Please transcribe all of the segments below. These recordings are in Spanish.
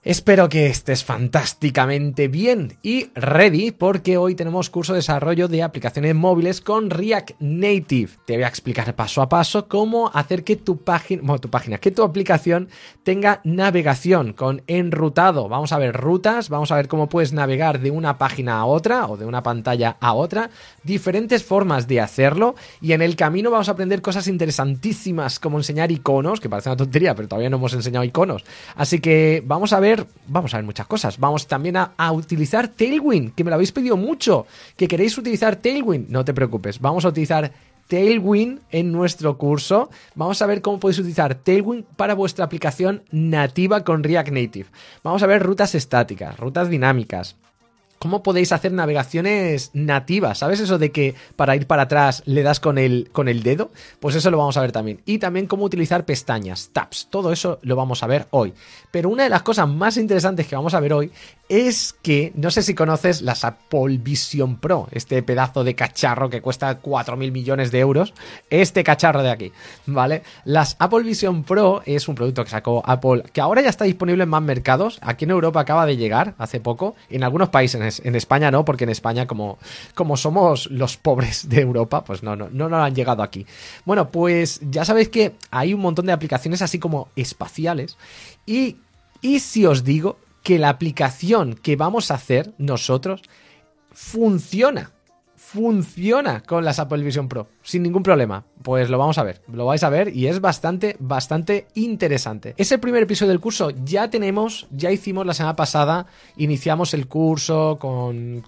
Espero que estés fantásticamente bien y ready porque hoy tenemos curso de desarrollo de aplicaciones móviles con React Native. Te voy a explicar paso a paso cómo hacer que tu aplicación tenga navegación con enrutado. Vamos a ver rutas, vamos a ver cómo puedes navegar de una página a otra o de una pantalla a otra, diferentes formas de hacerlo y en el camino vamos a aprender cosas interesantísimas como enseñar iconos, que parece una tontería, pero todavía no hemos enseñado iconos. Así que vamos a ver muchas cosas. Vamos también a utilizar Tailwind, que me lo habéis pedido mucho, que queréis utilizar Tailwind. No te preocupes, vamos a utilizar Tailwind en nuestro curso. Vamos a ver cómo podéis utilizar Tailwind para vuestra aplicación nativa con React Native. Vamos a ver rutas estáticas, rutas dinámicas. ¿Cómo podéis hacer navegaciones nativas? ¿Sabes eso de que para ir para atrás le das con el dedo? Pues eso lo vamos a ver también. Y también cómo utilizar pestañas, tabs. Todo eso lo vamos a ver hoy. Pero una de las cosas más interesantes que vamos a ver hoy es que, no sé si conoces las Apple Vision Pro, este pedazo de cacharro que cuesta 4.000 millones de euros. Este cacharro de aquí, ¿vale? Las Apple Vision Pro es un producto que sacó Apple, que ahora ya está disponible en más mercados. Aquí en Europa acaba de llegar hace poco. En algunos países, en España no, porque en España como somos los pobres de Europa, pues no han llegado aquí. Bueno, pues ya sabéis que hay un montón de aplicaciones así como espaciales y si os digo que la aplicación que vamos a hacer nosotros funciona con las Apple Vision Pro, sin ningún problema. Pues lo vamos a ver, lo vais a ver y es bastante interesante. Es el primer episodio del curso, ya hicimos la semana pasada, iniciamos el curso con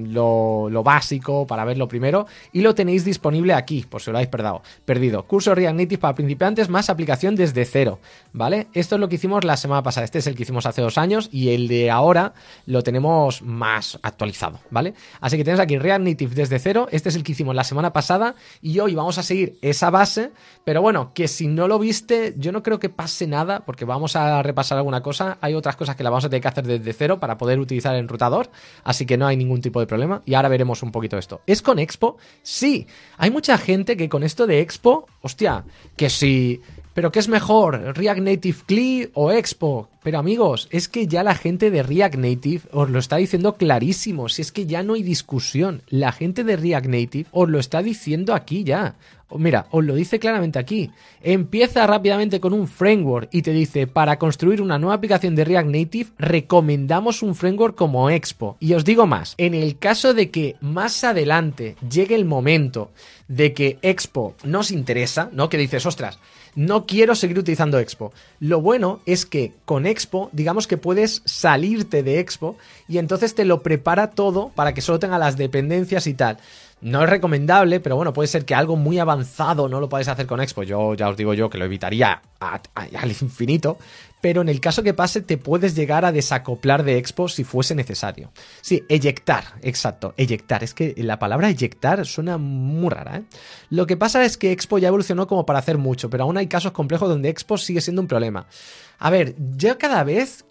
lo básico para verlo primero y lo tenéis disponible aquí, por si lo habéis perdido. Curso React Native para principiantes más aplicación desde cero, ¿vale? Esto es lo que hicimos la semana pasada, este es el que hicimos hace 2 años y el de ahora lo tenemos más actualizado, ¿vale? Así que tenemos aquí React Native desde cero, este es el que hicimos la semana pasada y hoy vamos a seguir esa base, pero bueno, que si no lo viste, yo no creo que pase nada, porque vamos a repasar alguna cosa, hay otras cosas que la vamos a tener que hacer desde cero para poder utilizar el enrutador, así que no hay ningún tipo de problema, y ahora veremos un poquito esto. ¿Es con Expo? Sí, hay mucha gente que con esto de Expo, hostia, que sí... ¿Pero qué es mejor? ¿React Native CLI o Expo? Pero amigos, es que ya la gente de React Native os lo está diciendo clarísimo. Si es que ya no hay discusión. La gente de React Native os lo está diciendo aquí ya. Mira, os lo dice claramente aquí. Empieza rápidamente con un framework y te dice, para construir una nueva aplicación de React Native, recomendamos un framework como Expo. Y os digo más, en el caso de que más adelante llegue el momento de que Expo nos interesa, ¿no? Que dices, ostras, no quiero seguir utilizando Expo. Lo bueno es que con Expo, digamos que puedes salirte de Expo y entonces te lo prepara todo para que solo tenga las dependencias y tal. No es recomendable, pero bueno, puede ser que algo muy avanzado no lo podáis hacer con Expo. Yo ya os digo yo que lo evitaría al infinito, pero en el caso que pase te puedes llegar a desacoplar de Expo si fuese necesario. Sí, eyectar, exacto, eyectar. Es que la palabra eyectar suena muy rara, ¿eh? Lo que pasa es que Expo ya evolucionó como para hacer mucho, pero aún hay casos complejos donde Expo sigue siendo un problema. A ver, yo cada vez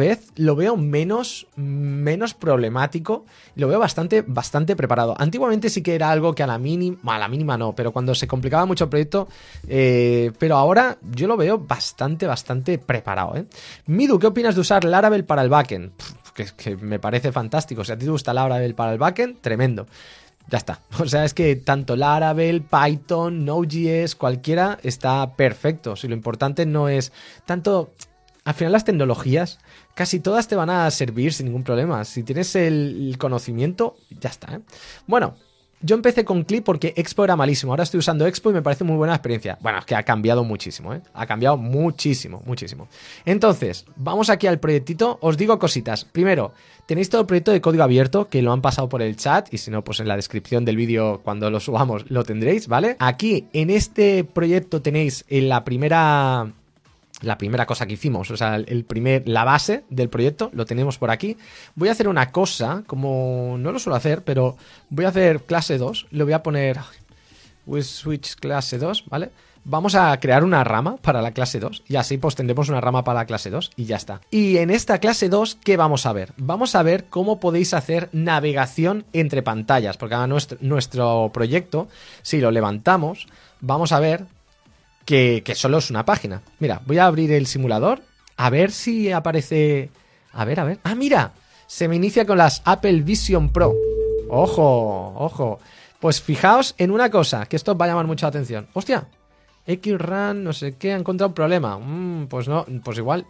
lo veo menos problemático, lo veo bastante preparado. Antiguamente sí que era algo que a la mínima no, pero cuando se complicaba mucho el proyecto, pero ahora yo lo veo bastante preparado, ¿eh? Midu, ¿qué opinas de usar Laravel para el backend? Que me parece fantástico. Si a ti te gusta Laravel para el backend, tremendo. Ya está. O sea, es que tanto Laravel, Python, Node.js, cualquiera está perfecto. Si lo importante no es tanto... Al final las tecnologías, casi todas te van a servir sin ningún problema. Si tienes el conocimiento, ya está, ¿eh? Bueno, yo empecé con CLI porque Expo era malísimo. Ahora estoy usando Expo y me parece muy buena experiencia. Bueno, es que ha cambiado muchísimo, ¿eh? Ha cambiado muchísimo. Entonces, vamos aquí al proyectito. Os digo cositas. Primero, tenéis todo el proyecto de código abierto que lo han pasado por el chat y si no, pues en la descripción del vídeo cuando lo subamos lo tendréis, ¿vale? Aquí, en este proyecto tenéis en la primera cosa que hicimos, o sea, la base del proyecto, lo tenemos por aquí. Voy a hacer una cosa, como no lo suelo hacer, pero voy a hacer clase 2, le voy a poner switch clase 2, ¿vale? Vamos a crear una rama para la clase 2 y así pues tendremos una rama para la clase 2 y ya está. Y en esta clase 2, ¿qué vamos a ver? Vamos a ver cómo podéis hacer navegación entre pantallas, porque ahora nuestro proyecto, si lo levantamos, vamos a ver que solo es una página. Mira, voy a abrir el simulador a ver si aparece A ver, a ver. ¡Ah, mira! Se me inicia con las Apple Vision Pro. ¡Ojo! ¡Ojo! Pues fijaos en una cosa, que esto va a llamar mucha atención. ¡Hostia! XRAN, no sé qué, ha encontrado un problema. Pues no, pues igual,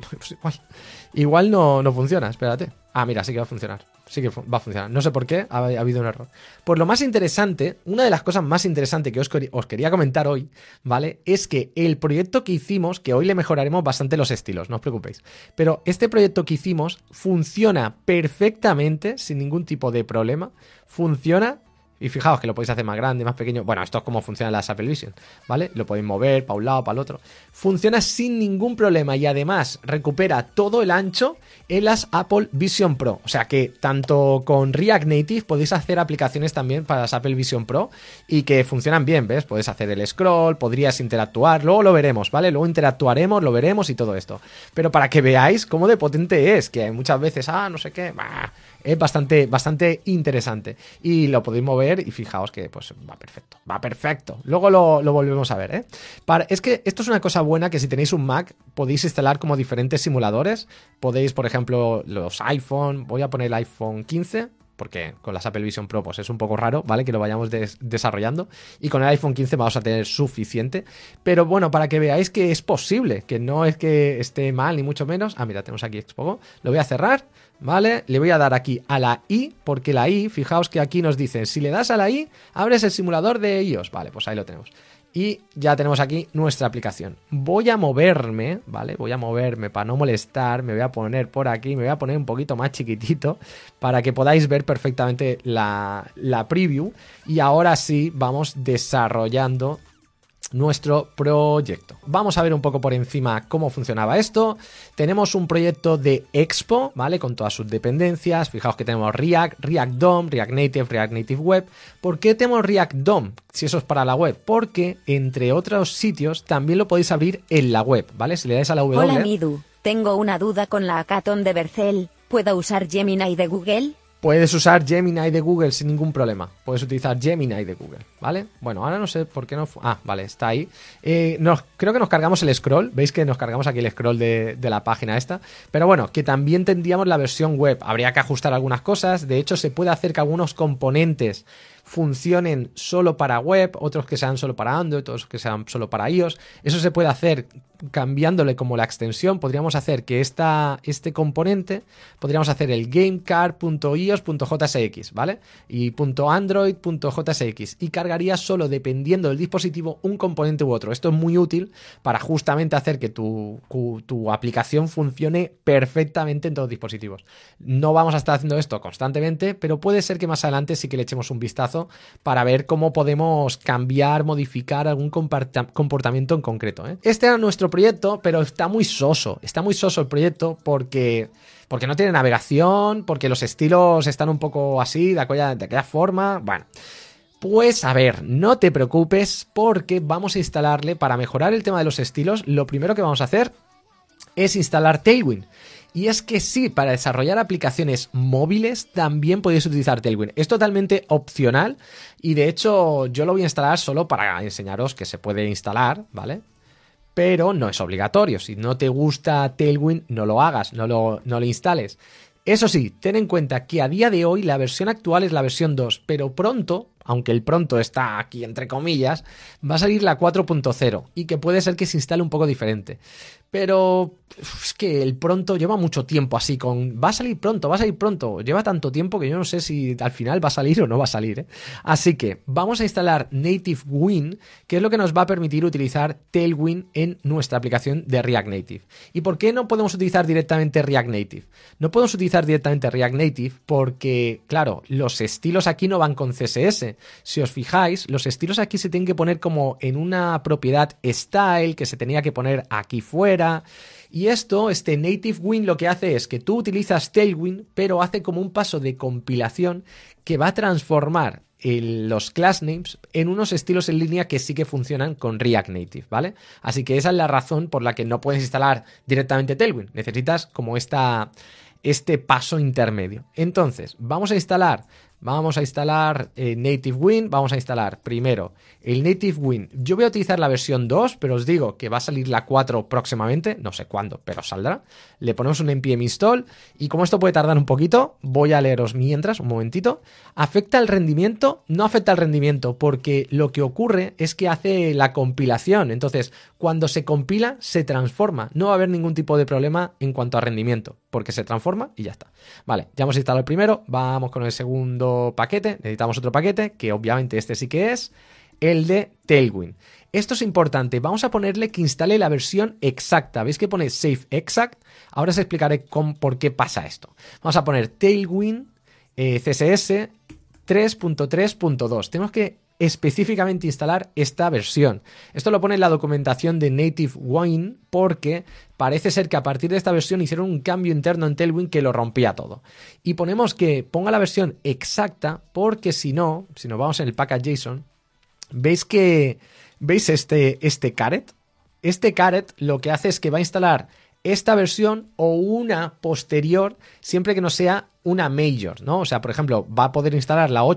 igual no funciona, espérate. Ah, mira, sí que va a funcionar. Sí que va a funcionar. No sé por qué, ha habido un error. Pues lo más interesante, una de las cosas más interesantes que os quería comentar hoy, ¿vale? Es que el proyecto que hicimos, que hoy le mejoraremos bastante los estilos, no os preocupéis. Pero este proyecto que hicimos funciona perfectamente, sin ningún tipo de problema. Funciona. Y fijaos que lo podéis hacer más grande, más pequeño. Bueno, esto es como funcionan las Apple Vision, ¿vale? Lo podéis mover para un lado, para el otro. Funciona sin ningún problema y además recupera todo el ancho en las Apple Vision Pro. O sea que tanto con React Native podéis hacer aplicaciones también para las Apple Vision Pro y que funcionan bien, ¿ves? Podéis hacer el scroll, podrías interactuar, luego lo veremos, ¿vale? Luego interactuaremos, lo veremos y todo esto. Pero para que veáis cómo de potente es, que muchas veces, no sé qué, es bastante interesante. Y lo podéis mover y fijaos que pues va perfecto. Va perfecto. Luego lo volvemos a ver, ¿eh? Es que esto es una cosa buena que si tenéis un Mac podéis instalar como diferentes simuladores. Podéis, por ejemplo, los iPhone. Voy a poner el iPhone 15. Porque con las Apple Vision Pro pues es un poco raro, ¿vale? Que lo vayamos desarrollando. Y con el iPhone 15 vamos a tener suficiente. Pero bueno, para que veáis que es posible, que no es que esté mal ni mucho menos. Ah, mira, tenemos aquí Xpogo. Lo voy a cerrar, ¿vale? Le voy a dar aquí a la I, porque la I, fijaos que aquí nos dicen, si le das a la I, abres el simulador de iOS. Vale, pues ahí lo tenemos. Y ya tenemos aquí nuestra aplicación. Voy a moverme, ¿vale? Voy a moverme para no molestar. Me voy a poner por aquí, me voy a poner un poquito más chiquitito para que podáis ver perfectamente la preview. Y ahora sí vamos desarrollando nuestro proyecto. Vamos a ver un poco por encima cómo funcionaba esto. Tenemos un proyecto de Expo, ¿vale? Con todas sus dependencias. Fijaos que tenemos React, React DOM, React Native Web. ¿Por qué tenemos React DOM? Si eso es para la web. Porque, entre otros sitios, también lo podéis abrir en la web, ¿vale? Si le dais a la W... Hola Midu, tengo una duda con la hackathon de Bercel. ¿Puedo usar Gemini de Google? Puedes usar Gemini de Google sin ningún problema. Puedes utilizar Gemini de Google, ¿vale? Bueno, ahora no sé por qué no... vale, está ahí. Creo que nos cargamos el scroll. ¿Veis que nos cargamos aquí el scroll de la página esta? Pero bueno, que también tendríamos la versión web. Habría que ajustar algunas cosas. De hecho, se puede hacer que algunos componentes funcionen solo para web, otros que sean solo para Android, otros que sean solo para iOS. Eso se puede hacer cambiándole como la extensión. Podríamos hacer que este componente, podríamos hacer el gamecar.ios.jsx, ¿vale? Y .android.jsx y cargaría solo dependiendo del dispositivo un componente u otro. Esto es muy útil para justamente hacer que tu aplicación funcione perfectamente en todos los dispositivos. No vamos a estar haciendo esto constantemente, pero puede ser que más adelante sí que le echemos un vistazo para ver cómo podemos cambiar, modificar algún comportamiento en concreto, ¿eh? Este era nuestro proyecto, pero está muy soso. Está muy soso el proyecto porque no tiene navegación, porque los estilos están un poco así, de aquella forma. Bueno, pues a ver, no te preocupes porque vamos a instalarle, para mejorar el tema de los estilos, lo primero que vamos a hacer es instalar Tailwind. Y es que sí, para desarrollar aplicaciones móviles también podéis utilizar Tailwind. Es totalmente opcional y de hecho yo lo voy a instalar solo para enseñaros que se puede instalar, ¿vale? Pero no es obligatorio. Si no te gusta Tailwind, no lo hagas, no lo instales. Eso sí, ten en cuenta que a día de hoy la versión actual es la versión 2, pero pronto, aunque el pronto está aquí entre comillas, va a salir la 4.0 y que puede ser que se instale un poco diferente. Pero es que el pronto lleva mucho tiempo así con... Va a salir pronto. Lleva tanto tiempo que yo no sé si al final va a salir o no va a salir, ¿eh? Así que vamos a instalar Native Win, que es lo que nos va a permitir utilizar Tailwind en nuestra aplicación de React Native. ¿Y por qué no podemos utilizar directamente React Native? No podemos utilizar directamente React Native porque, claro, los estilos aquí no van con CSS. Si os fijáis, los estilos aquí se tienen que poner como en una propiedad style que se tenía que poner aquí fuera. Y este Native Win lo que hace es que tú utilizas Tailwind, pero hace como un paso de compilación que va a transformar los class names en unos estilos en línea que sí que funcionan con React Native, ¿vale? Así que esa es la razón por la que no puedes instalar directamente Tailwind. Necesitas como este paso intermedio. Entonces, vamos a instalar vamos a instalar Native Win, vamos a instalar primero el Native Win. Yo voy a utilizar la versión 2, pero os digo que va a salir la 4 próximamente, no sé cuándo, pero saldrá. Le ponemos un npm install y como esto puede tardar un poquito, voy a leeros mientras, un momentito. ¿Afecta el rendimiento? No afecta el rendimiento porque lo que ocurre es que hace la compilación, entonces cuando se compila se transforma, no va a haber ningún tipo de problema en cuanto a rendimiento, porque se transforma y ya está. Vale, ya hemos instalado el primero, vamos con el segundo paquete, necesitamos otro paquete, que obviamente este sí que es el de Tailwind. Esto es importante, vamos a ponerle que instale la versión exacta, ¿veis que pone Safe Exact? Ahora os explicaré por qué pasa esto. Vamos a poner Tailwind CSS 3.3.2, tenemos que específicamente instalar esta versión. Esto lo pone en la documentación de Native Win porque parece ser que a partir de esta versión hicieron un cambio interno en Tailwind que lo rompía todo. Y ponemos que ponga la versión exacta porque si nos vamos en el package.json, ¿veis este caret? Este caret lo que hace es que va a instalar esta versión o una posterior siempre que no sea una major, ¿no? O sea, por ejemplo, va a poder instalar la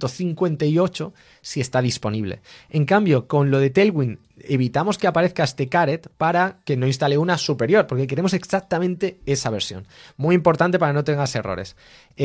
8.58 si está disponible. En cambio, con lo de Tailwind evitamos que aparezca este caret para que no instale una superior, porque queremos exactamente esa versión. Muy importante para no tengas errores.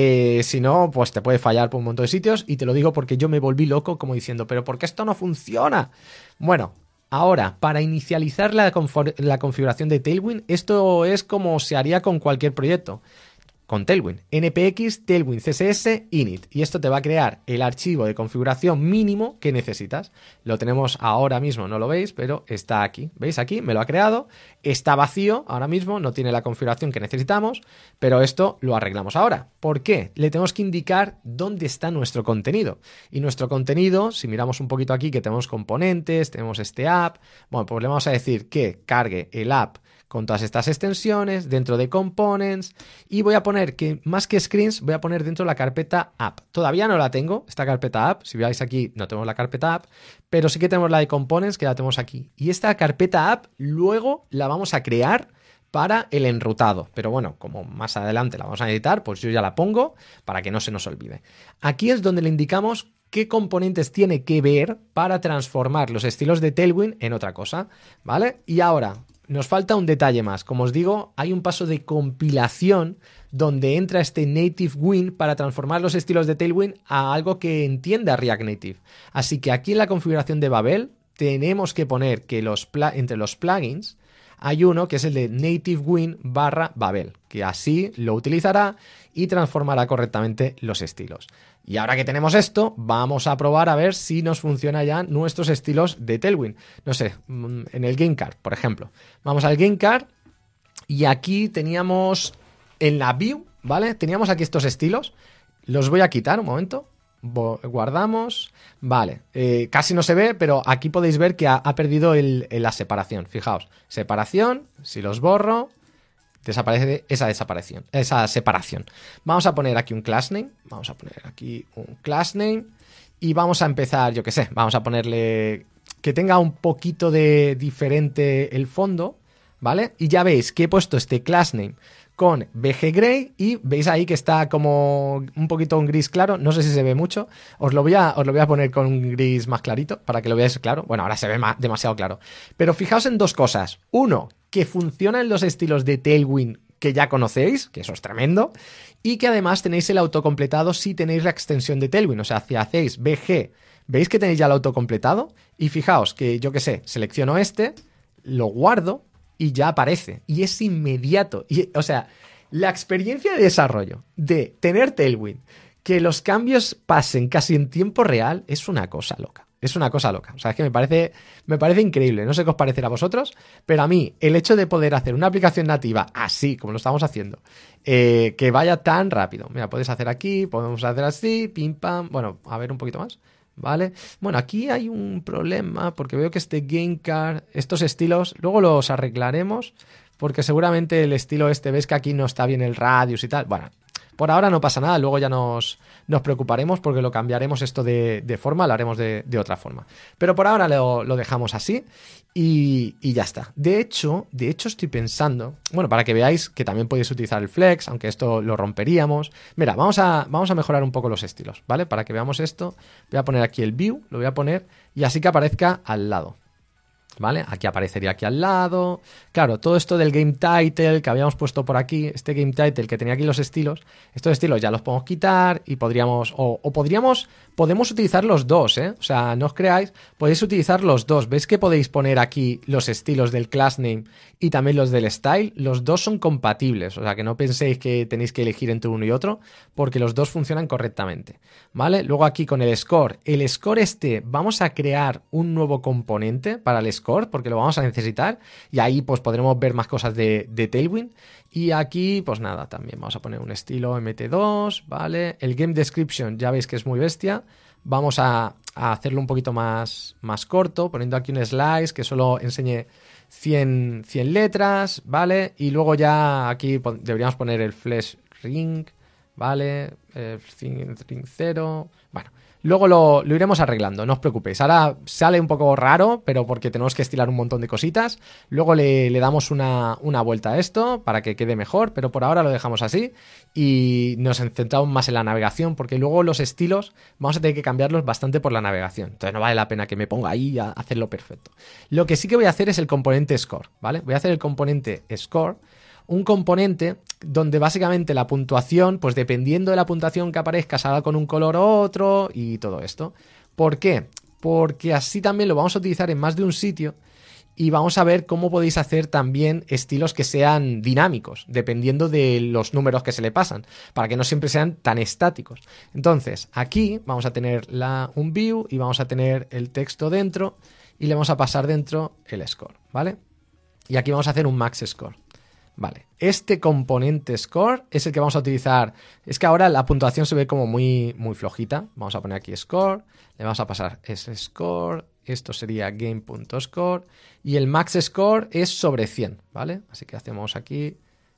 Si no, pues te puede fallar por un montón de sitios y te lo digo porque yo me volví loco como diciendo, ¿pero por qué esto no funciona? Bueno, ahora, para inicializar la configuración de Tailwind, esto es como se haría con cualquier proyecto. Con Tailwind, npx tailwind css init, y esto te va a crear el archivo de configuración mínimo que necesitas. Lo tenemos ahora mismo, no lo veis, pero está aquí. ¿Veis aquí? Me lo ha creado, está vacío ahora mismo, no tiene la configuración que necesitamos, pero esto lo arreglamos ahora. ¿Por qué? Le tenemos que indicar dónde está nuestro contenido. Y nuestro contenido, si miramos un poquito aquí que tenemos componentes, tenemos este app, bueno, pues le vamos a decir que cargue el app con todas estas extensiones dentro de components y voy a poner que más que screens voy a poner dentro la carpeta app. Todavía no la tengo, esta carpeta app, si veis aquí no tenemos la carpeta app, pero sí que tenemos la de components que la tenemos aquí. Y esta carpeta app luego la vamos a crear para el enrutado, pero bueno, como más adelante la vamos a editar, pues yo ya la pongo para que no se nos olvide. Aquí es donde le indicamos qué componentes tiene que ver para transformar los estilos de Tailwind en otra cosa, ¿vale? Y ahora nos falta un detalle más. Como os digo, hay un paso de compilación donde entra este Native Win para transformar los estilos de Tailwind a algo que entienda React Native. Así que aquí en la configuración de Babel tenemos que poner que entre los plugins hay uno que es el de Native Win /Babel, que así lo utilizará y transformará correctamente los estilos. Y ahora que tenemos esto, vamos a probar a ver si nos funciona ya nuestros estilos de Tailwind. No sé, en el GameCard, por ejemplo. Vamos al GameCard y aquí teníamos en la view, ¿vale? Teníamos aquí estos estilos. Los voy a quitar un momento. Guardamos. Vale, casi no se ve, pero aquí podéis ver que ha perdido la separación. Fijaos, separación, si los borro, desaparece esa separación. Vamos a poner aquí un class name. Vamos a poner aquí un class name. Y vamos a empezar, yo qué sé, vamos a ponerle que tenga un poquito de diferente el fondo, ¿vale? Y ya veis que he puesto este class name con BG Gray y veis ahí que está como un poquito un gris claro, no sé si se ve mucho, os lo voy a poner con un gris más clarito para que lo veáis claro. Bueno, ahora se ve demasiado claro, pero fijaos en dos cosas. Uno, que funcionan los estilos de Tailwind que ya conocéis, que eso es tremendo, y que además tenéis el autocompletado si tenéis la extensión de Tailwind, o sea, si hacéis BG, veis que tenéis ya el autocompletado y fijaos que yo que sé, selecciono este, lo guardo y ya aparece, y es inmediato. Y, o sea, la experiencia de desarrollo de tener Tailwind, que los cambios pasen casi en tiempo real, es una cosa loca. Es una cosa loca. O sea, es que me parece increíble. No sé qué os parecerá a vosotros, pero a mí el hecho de poder hacer una aplicación nativa así, como lo estamos haciendo, que vaya tan rápido. Mira, podéis hacer aquí, podemos hacer así, pim, pam. Bueno, a ver un poquito más. ¿Vale? Bueno, aquí hay un problema porque veo que este GameCard, estos estilos, luego los arreglaremos porque seguramente el estilo ves que aquí no está bien el radius y tal. Bueno, Por ahora no pasa nada, luego ya nos preocuparemos porque lo cambiaremos esto de forma, lo haremos de otra forma. Pero por ahora lo dejamos así y ya está. De hecho estoy pensando, bueno, para que veáis que también podéis utilizar el flex, aunque esto lo romperíamos. Mira, vamos a mejorar un poco los estilos, ¿vale? Para que veamos esto, voy a poner aquí el view, lo voy a poner y así que aparezca al lado. ¿Vale? Aquí aparecería aquí al lado. Claro, todo esto del game title que habíamos puesto por aquí, este game title que tenía aquí los estilos, estos estilos ya los podemos quitar y podríamos, podemos utilizar los dos, ¿eh? O sea, no os creáis, podéis utilizar los dos. ¿Veis que podéis poner aquí los estilos del class name y también los del style? Los dos son compatibles, o sea, que no penséis que tenéis que elegir entre uno y otro, porque los dos funcionan correctamente, ¿vale? Luego aquí con el score vamos a crear un nuevo componente para el score, porque lo vamos a necesitar y ahí pues podremos ver más cosas de Tailwind. Y aquí pues nada, también vamos a poner un estilo MT2, ¿vale? El game description ya veis que es muy bestia, vamos a hacerlo un poquito más corto, poniendo aquí un slice que solo enseñe 100 letras, ¿vale? Y luego ya aquí deberíamos poner el flash ring, ¿vale? El ring 0, bueno. Luego lo iremos arreglando, no os preocupéis. Ahora sale un poco raro, pero porque tenemos que estilar un montón de cositas. Luego le damos una vuelta a esto para que quede mejor, pero por ahora lo dejamos así y nos centramos más en la navegación, porque luego los estilos vamos a tener que cambiarlos bastante por la navegación. Entonces no vale la pena que me ponga ahí a hacerlo perfecto. Lo que sí que voy a hacer es el componente score, ¿vale? Voy a hacer el componente score, un componente donde básicamente la puntuación, pues dependiendo de la puntuación que aparezca, salga con un color u otro y todo esto. ¿Por qué? Porque así también lo vamos a utilizar en más de un sitio y vamos a ver cómo podéis hacer también estilos que sean dinámicos, dependiendo de los números que se le pasan, para que no siempre sean tan estáticos. Entonces, aquí vamos a tener un view y vamos a tener el texto dentro y le vamos a pasar dentro el score, ¿vale? Y aquí vamos a hacer un max score. Vale, este componente score es el que vamos a utilizar. Es que ahora la puntuación se ve como muy flojita. Vamos a poner aquí score, le vamos a pasar ese score, esto sería game.score y el max score es sobre 100, ¿vale? Así que hacemos aquí,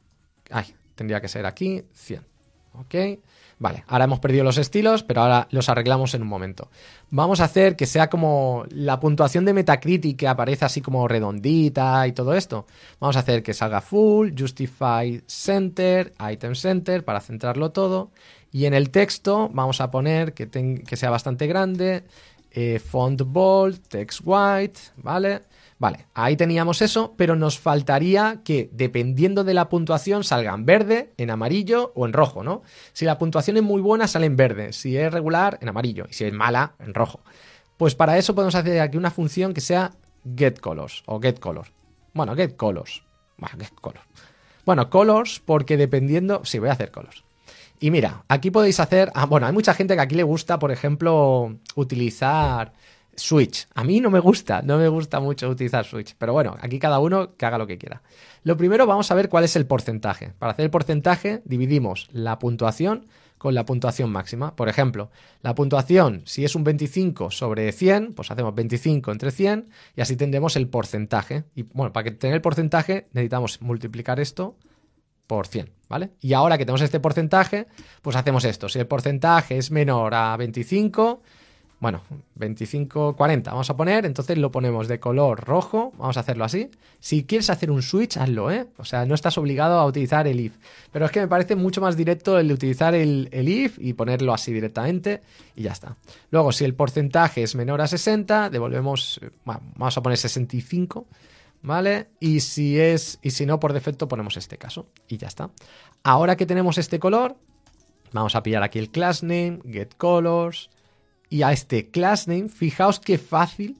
tendría que ser aquí 100, ¿ok? Vale, ahora hemos perdido los estilos, pero ahora los arreglamos en un momento. Vamos a hacer que sea como la puntuación de Metacritic que aparece así como redondita y todo esto. Vamos a hacer que salga full, justify center, item center para centrarlo todo. Y en el texto vamos a poner que sea bastante grande, font bold, text white, ¿vale? Vale, ahí teníamos eso, pero nos faltaría que, dependiendo de la puntuación, salga en verde, en amarillo o en rojo, ¿no? Si la puntuación es muy buena, sale en verde. Si es regular, en amarillo. Y si es mala, en rojo. Pues para eso podemos hacer aquí una función que sea getColors o getColor. Bueno, getColors. Bueno, getColor. Bueno, colors porque dependiendo... Sí, voy a hacer colors. Y mira, aquí podéis hacer... bueno, hay mucha gente que aquí le gusta, por ejemplo, utilizar... Switch. A mí no me gusta mucho utilizar Switch, pero bueno, aquí cada uno que haga lo que quiera. Lo primero vamos a ver cuál es el porcentaje. Para hacer el porcentaje dividimos la puntuación con la puntuación máxima. Por ejemplo, la puntuación, si es un 25 sobre 100, pues hacemos 25 entre 100 y así tendremos el porcentaje. Y bueno, para tener el porcentaje necesitamos multiplicar esto por 100, ¿vale? Y ahora que tenemos este porcentaje, pues hacemos esto. Si el porcentaje es menor a 25... Bueno, 25, 40 vamos a poner, entonces lo ponemos de color rojo, vamos a hacerlo así. Si quieres hacer un switch, hazlo, ¿eh? O sea, no estás obligado a utilizar el if. Pero es que me parece mucho más directo el de utilizar el if y ponerlo así directamente y ya está. Luego, si el porcentaje es menor a 60, devolvemos, bueno, vamos a poner 65, ¿vale? Y si no, por defecto ponemos este caso y ya está. Ahora que tenemos este color, vamos a pillar aquí el class name, getColors... Y a este class name, fijaos qué fácil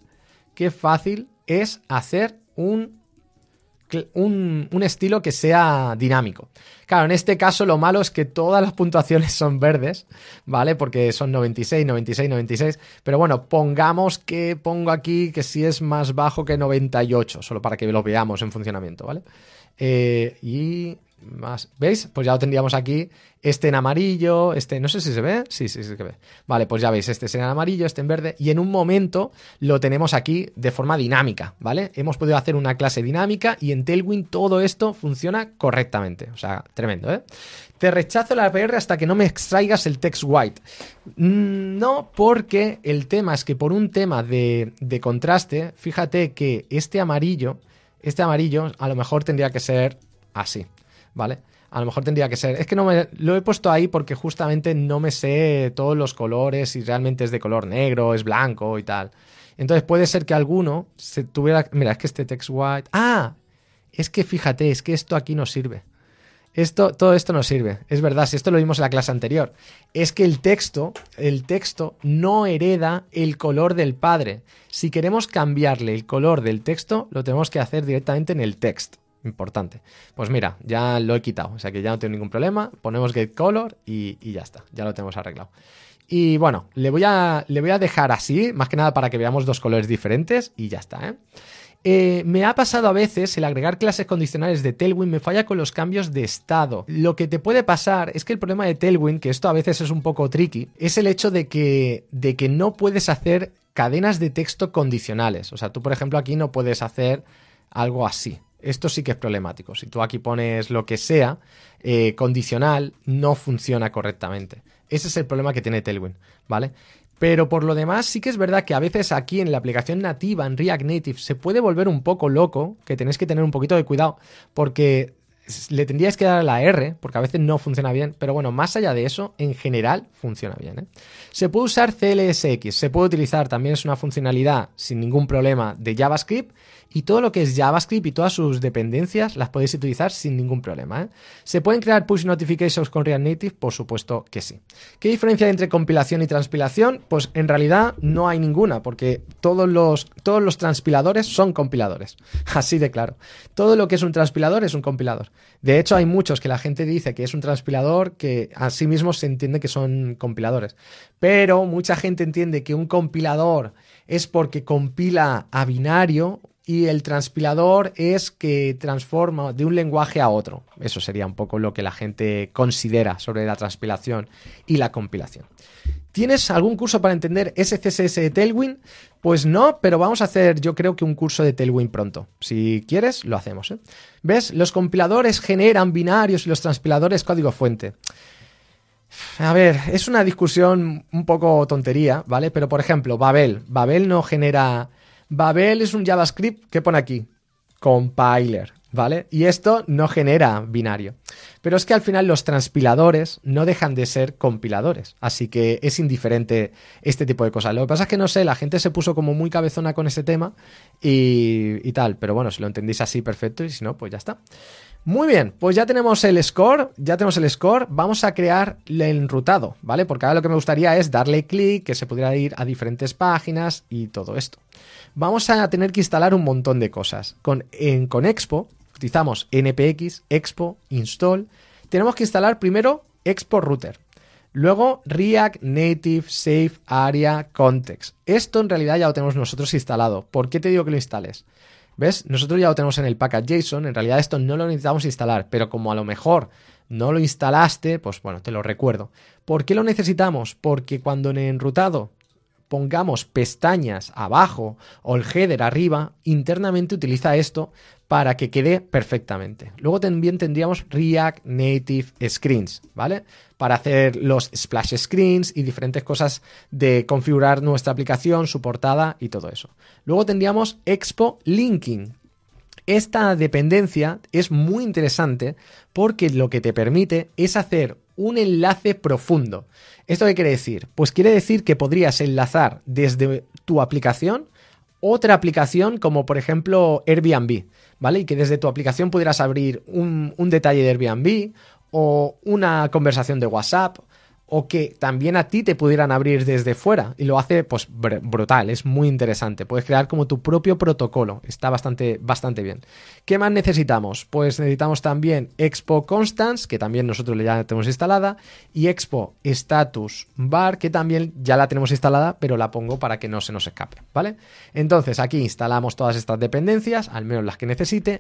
es hacer un estilo que sea dinámico. Claro, en este caso lo malo es que todas las puntuaciones son verdes, ¿vale? Porque son 96, 96, 96. Pero bueno, pongamos que pongo aquí que si es más bajo que 98, solo para que lo veamos en funcionamiento, ¿vale? Y más, ¿veis? Pues ya lo tendríamos aquí, este en amarillo, este, no sé si se ve, sí se ve. Vale, pues ya veis, este es en amarillo, este en verde, y en un momento lo tenemos aquí de forma dinámica, ¿vale? Hemos podido hacer una clase dinámica y en Tailwind todo esto funciona correctamente, o sea, tremendo, ¿eh? Te rechazo la APR hasta que no me extraigas el text white. No, porque el tema es que por un tema de contraste, fíjate que este amarillo a lo mejor tendría que ser así, ¿vale? A lo mejor tendría que ser... Es que no me... Lo he puesto ahí porque justamente no me sé todos los colores, si realmente es de color negro, es blanco y tal. Entonces puede ser que alguno se tuviera... Mira, es que este text white... ¡Ah! Es que fíjate, es que esto aquí no sirve. Todo esto no sirve. Es verdad, si esto lo vimos en la clase anterior. Es que el texto no hereda el color del padre. Si queremos cambiarle el color del texto, lo tenemos que hacer directamente en el text. Importante. Pues mira, ya lo he quitado, o sea que ya no tengo ningún problema. Ponemos getColor y ya está, ya lo tenemos arreglado. Y bueno, le voy a dejar así, más que nada para que veamos dos colores diferentes y ya está, me ha pasado a veces el agregar clases condicionales de Tailwind me falla con los cambios de estado. Lo que te puede pasar es que el problema de Tailwind, que esto a veces es un poco tricky, es el hecho de que no puedes hacer cadenas de texto condicionales. O sea, tú por ejemplo aquí no puedes hacer algo así. Esto sí que es problemático. Si tú aquí pones lo que sea, condicional, no funciona correctamente. Ese es el problema que tiene Tailwind, ¿vale? Pero por lo demás sí que es verdad que a veces aquí en la aplicación nativa, en React Native, se puede volver un poco loco, que tenéis que tener un poquito de cuidado, porque le tendríais que dar a la R, porque a veces no funciona bien, pero bueno, más allá de eso, en general funciona bien, ¿eh? Se puede usar CLSX, se puede utilizar, también es una funcionalidad sin ningún problema de JavaScript, y todo lo que es JavaScript y todas sus dependencias las podéis utilizar sin ningún problema, ¿eh? ¿Se pueden crear push notifications con React Native? Por supuesto que sí. ¿Qué diferencia hay entre compilación y transpilación? Pues en realidad no hay ninguna, porque todos los transpiladores son compiladores. Así de claro. Todo lo que es un transpilador es un compilador. De hecho, hay muchos que la gente dice que es un transpilador que a sí mismo se entiende que son compiladores. Pero mucha gente entiende que un compilador es porque compila a binario y el transpilador es que transforma de un lenguaje a otro. Eso sería un poco lo que la gente considera sobre la transpilación y la compilación. ¿Tienes algún curso para entender SCSS de Tailwind? Pues no, pero vamos a hacer yo creo que un curso de Tailwind pronto. Si quieres, lo hacemos, ¿eh? ¿Ves? Los compiladores generan binarios y los transpiladores código fuente. A ver, es una discusión un poco tontería, ¿vale? Pero por ejemplo, Babel no genera... Babel es un JavaScript que pone aquí, compiler, ¿vale? Y esto no genera binario. Pero es que al final los transpiladores no dejan de ser compiladores, así que es indiferente este tipo de cosas. Lo que pasa es que no sé, la gente se puso como muy cabezona con ese tema y tal, pero bueno, si lo entendéis así, perfecto, y si no, pues ya está. Muy bien, pues ya tenemos el score, vamos a crear el enrutado, ¿vale? Porque ahora lo que me gustaría es darle clic, que se pudiera ir a diferentes páginas y todo esto. Vamos a tener que instalar un montón de cosas. Con Expo, utilizamos npx, expo, install, tenemos que instalar primero Expo Router. Luego React Native Safe Area Context. Esto en realidad ya lo tenemos nosotros instalado. ¿Por qué te digo que lo instales? ¿Ves? Nosotros ya lo tenemos en el package.json, en realidad esto no lo necesitamos instalar, pero como a lo mejor no lo instalaste, pues bueno, te lo recuerdo. ¿Por qué lo necesitamos? Porque cuando en el enrutado pongamos pestañas abajo o el header arriba, internamente utiliza esto para que quede perfectamente. Luego también tendríamos React Native Screens, ¿vale? Para hacer los splash screens y diferentes cosas de configurar nuestra aplicación, su portada y todo eso. Luego tendríamos Expo Linking. Esta dependencia es muy interesante porque lo que te permite es hacer un enlace profundo. ¿Esto qué quiere decir? Pues quiere decir que podrías enlazar desde tu aplicación otra aplicación como por ejemplo Airbnb, ¿vale? Y que desde tu aplicación pudieras abrir un detalle de Airbnb o una conversación de WhatsApp o que también a ti te pudieran abrir desde fuera y lo hace pues brutal, es muy interesante. Puedes crear como tu propio protocolo, está bastante bien. ¿Qué más necesitamos? Pues necesitamos también Expo Constants, que también nosotros ya tenemos instalada, y Expo Status Bar, que también ya la tenemos instalada, pero la pongo para que no se nos escape, ¿vale? Entonces aquí instalamos todas estas dependencias, al menos las que necesite,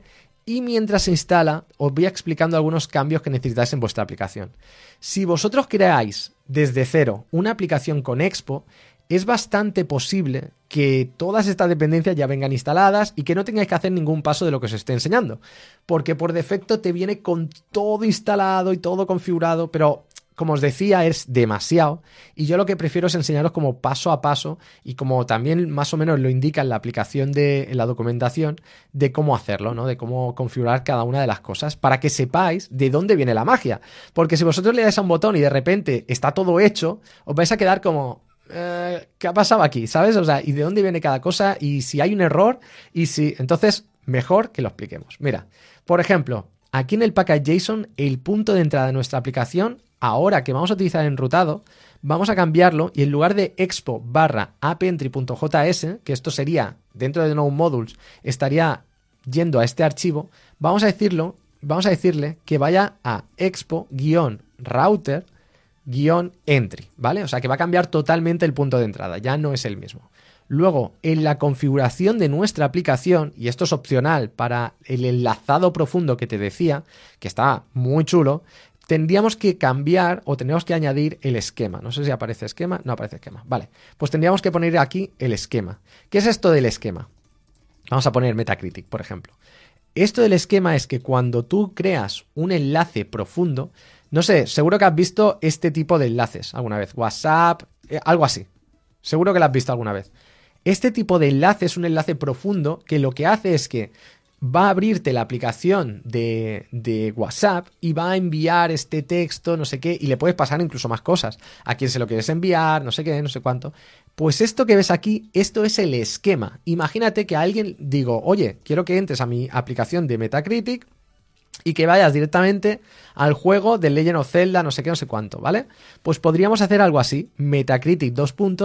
Y mientras se instala, os voy explicando algunos cambios que necesitáis en vuestra aplicación. Si vosotros creáis desde cero una aplicación con Expo, es bastante posible que todas estas dependencias ya vengan instaladas y que no tengáis que hacer ningún paso de lo que os esté enseñando. Porque por defecto te viene con todo instalado y todo configurado, pero como os decía, es demasiado. Y yo lo que prefiero es enseñaros como paso a paso y como también más o menos lo indica en la aplicación en la documentación, de cómo hacerlo, ¿no? De cómo configurar cada una de las cosas para que sepáis de dónde viene la magia. Porque si vosotros le dais a un botón y de repente está todo hecho, os vais a quedar como... ¿qué ha pasado aquí? ¿Sabes? O sea, ¿y de dónde viene cada cosa? Y si hay un error, y si... Entonces, mejor que lo expliquemos. Mira, por ejemplo, aquí en el package.json, el punto de entrada de nuestra aplicación, ahora que vamos a utilizar enrutado, vamos a cambiarlo y en lugar de expo/appentry.js, que esto sería, dentro de Node Modules, estaría yendo a este archivo, vamos a decirle que vaya a expo-router -entry, ¿vale? O sea que va a cambiar totalmente el punto de entrada, ya no es el mismo. Luego, en la configuración de nuestra aplicación, y esto es opcional para el enlazado profundo que te decía, que está muy chulo, tendríamos que cambiar o tendríamos que añadir el esquema. No sé si aparece esquema, no aparece esquema. Vale, pues tendríamos que poner aquí el esquema. ¿Qué es esto del esquema? Vamos a poner Metacritic, por ejemplo. Esto del esquema es que cuando tú creas un enlace profundo, no sé, seguro que has visto este tipo de enlaces alguna vez. WhatsApp, algo así. Seguro que lo has visto alguna vez. Este tipo de enlace es un enlace profundo que lo que hace es que va a abrirte la aplicación de WhatsApp y va a enviar este texto, no sé qué, y le puedes pasar incluso más cosas. A quién se lo quieres enviar, no sé qué, no sé cuánto. Pues esto que ves aquí, esto es el esquema. Imagínate que a alguien digo, oye, quiero que entres a mi aplicación de Metacritic y que vayas directamente al juego de Legend of Zelda, no sé qué, no sé cuánto, ¿vale? Pues podríamos hacer algo así, Metacritic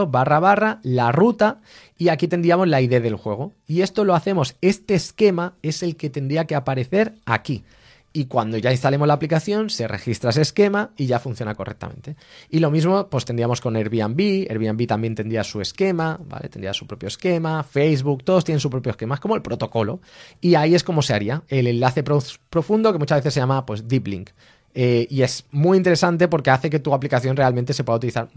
// la ruta, y aquí tendríamos la ID del juego. Y esto lo hacemos, este esquema es el que tendría que aparecer aquí. Y cuando ya instalemos la aplicación, se registra ese esquema y ya funciona correctamente. Y lo mismo, pues tendríamos con Airbnb. Airbnb también tendría su esquema, ¿vale? Tendría su propio esquema. Facebook, todos tienen su propio esquema. Es como el protocolo. Y ahí es como se haría el enlace profundo, que muchas veces se llama, pues, deep link. Y es muy interesante porque hace que tu aplicación realmente se pueda utilizar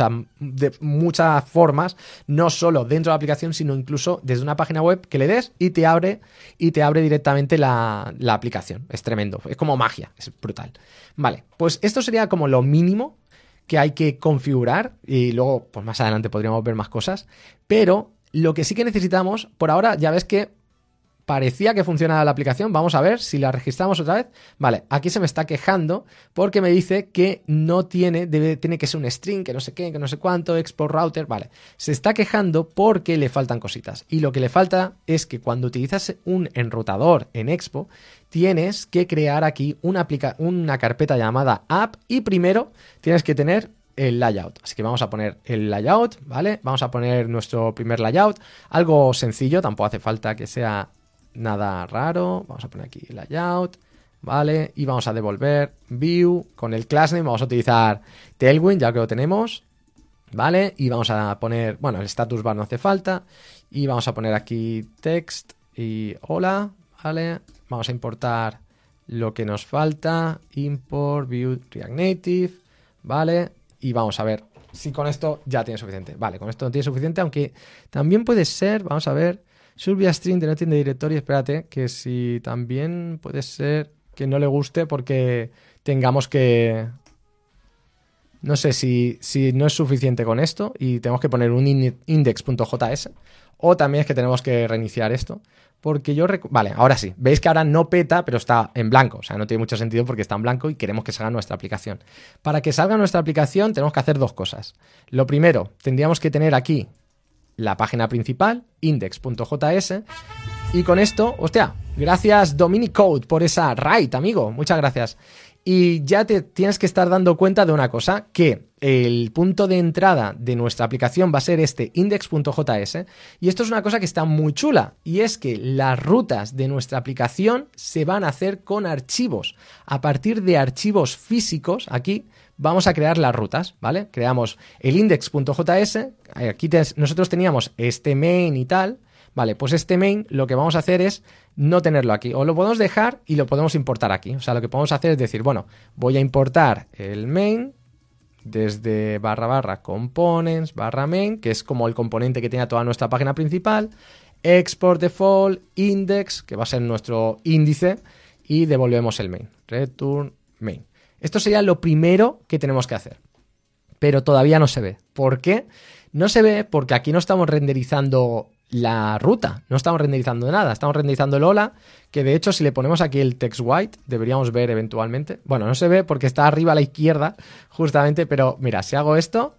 de muchas formas, no solo dentro de la aplicación, sino incluso desde una página web que le des y te abre directamente la aplicación. Es tremendo, es como magia, es brutal. Vale, pues esto sería como lo mínimo que hay que configurar y luego pues más adelante podríamos ver más cosas, pero lo que sí que necesitamos, por ahora ya ves que parecía que funcionaba la aplicación. Vamos a ver si la registramos otra vez. Vale, aquí se me está quejando porque me dice que no tiene que ser un string, que no sé qué, que no sé cuánto, export router. Vale, se está quejando porque le faltan cositas. Y lo que le falta es que cuando utilizas un enrutador en Expo, tienes que crear aquí una carpeta llamada app y primero tienes que tener el layout. Así que vamos a poner el layout, ¿vale? Vamos a poner nuestro primer layout. Algo sencillo, tampoco hace falta que sea nada raro. Vamos a poner aquí layout, ¿vale? Y vamos a devolver view con el class name. Vamos a utilizar Tailwind, ya que lo tenemos, ¿vale? Y vamos a poner, bueno, el status bar no hace falta. Y vamos a poner aquí text y hola, ¿vale? Vamos a importar lo que nos falta. Import view React Native, ¿vale? Y vamos a ver si con esto ya tiene suficiente. Vale, con esto no tiene suficiente, aunque también puede ser, vamos a ver, should be a string de no tiene directorio. Espérate, que si también puede ser que no le guste porque tengamos que... No sé si no es suficiente con esto y tenemos que poner un index.js, o también es que tenemos que reiniciar esto. Porque vale, ahora sí. Veis que ahora no peta, pero está en blanco. O sea, no tiene mucho sentido porque está en blanco y queremos que salga nuestra aplicación. Para que salga nuestra aplicación tenemos que hacer dos cosas. Lo primero, tendríamos que tener aquí la página principal, index.js. Y con esto, hostia, gracias Dominic Code por esa write, amigo. Muchas gracias. Y ya te tienes que estar dando cuenta de una cosa, que el punto de entrada de nuestra aplicación va a ser este index.js, y esto es una cosa que está muy chula, y es que las rutas de nuestra aplicación se van a hacer con archivos. A partir de archivos físicos, aquí vamos a crear las rutas, ¿vale? Creamos el index.js, aquí nosotros teníamos este main y tal, Vale, pues este main lo que vamos a hacer es no tenerlo aquí. O lo podemos dejar y lo podemos importar aquí. O sea, lo que podemos hacer es decir, bueno, voy a importar el main desde / components / main, que es como el componente que tiene toda nuestra página principal. Export default index, que va a ser nuestro índice, y devolvemos el main. Return main. Esto sería lo primero que tenemos que hacer. Pero todavía no se ve. ¿Por qué? No se ve porque aquí no estamos renderizando la ruta, no estamos renderizando nada, estamos renderizando el hola, que de hecho si le ponemos aquí el text white, deberíamos ver eventualmente. Bueno, no se ve porque está arriba a la izquierda, justamente, pero mira, si hago esto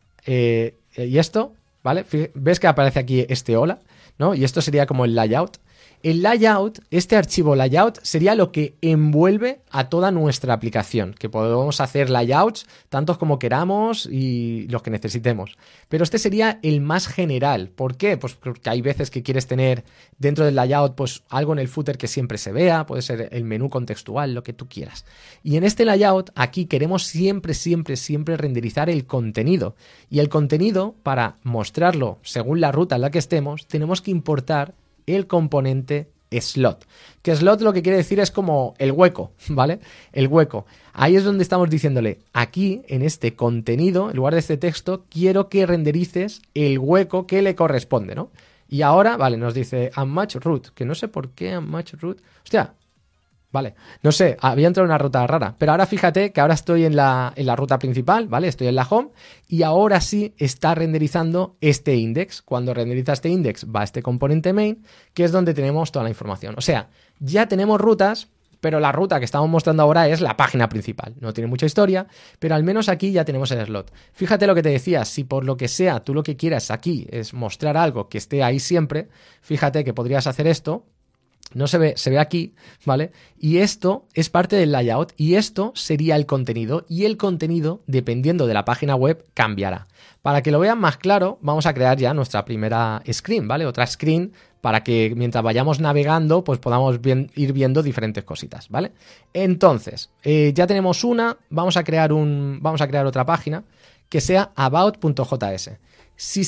y esto, ¿vale? ¿Ves que aparece aquí este hola? ¿No? Y esto sería como el layout. El layout, este archivo layout, sería lo que envuelve a toda nuestra aplicación, que podemos hacer layouts tantos como queramos y los que necesitemos. Pero este sería el más general. ¿Por qué? Pues porque hay veces que quieres tener dentro del layout pues algo en el footer que siempre se vea, puede ser el menú contextual, lo que tú quieras. Y en este layout aquí queremos siempre renderizar el contenido. Y el contenido, para mostrarlo según la ruta en la que estemos, tenemos que importar el componente slot. Que slot lo que quiere decir es como el hueco, ¿vale? El hueco. Ahí es donde estamos diciéndole, aquí en este contenido, en lugar de este texto, quiero que renderices el hueco que le corresponde, ¿no? Y ahora, vale, nos dice unmatch root, que no sé por qué unmatch root. Hostia, vale, no sé, había entrado en una ruta rara, pero ahora fíjate que ahora estoy en la ruta principal, ¿vale? Estoy en la home y ahora sí está renderizando este index. Cuando renderiza este index va a este componente main, que es donde tenemos toda la información. O sea, ya tenemos rutas, pero la ruta que estamos mostrando ahora es la página principal. No tiene mucha historia, pero al menos aquí ya tenemos el slot. Fíjate lo que te decía, si por lo que sea tú lo que quieras aquí es mostrar algo que esté ahí siempre, fíjate que podrías hacer esto. No se ve aquí, ¿vale? Y esto es parte del layout y esto sería el contenido y el contenido, dependiendo de la página web, cambiará. Para que lo vean más claro, vamos a crear ya nuestra primera screen, ¿vale? Otra screen para que mientras vayamos navegando, pues podamos ir viendo diferentes cositas, ¿vale? Entonces, ya tenemos una, vamos a crear otra página que sea about.js. Si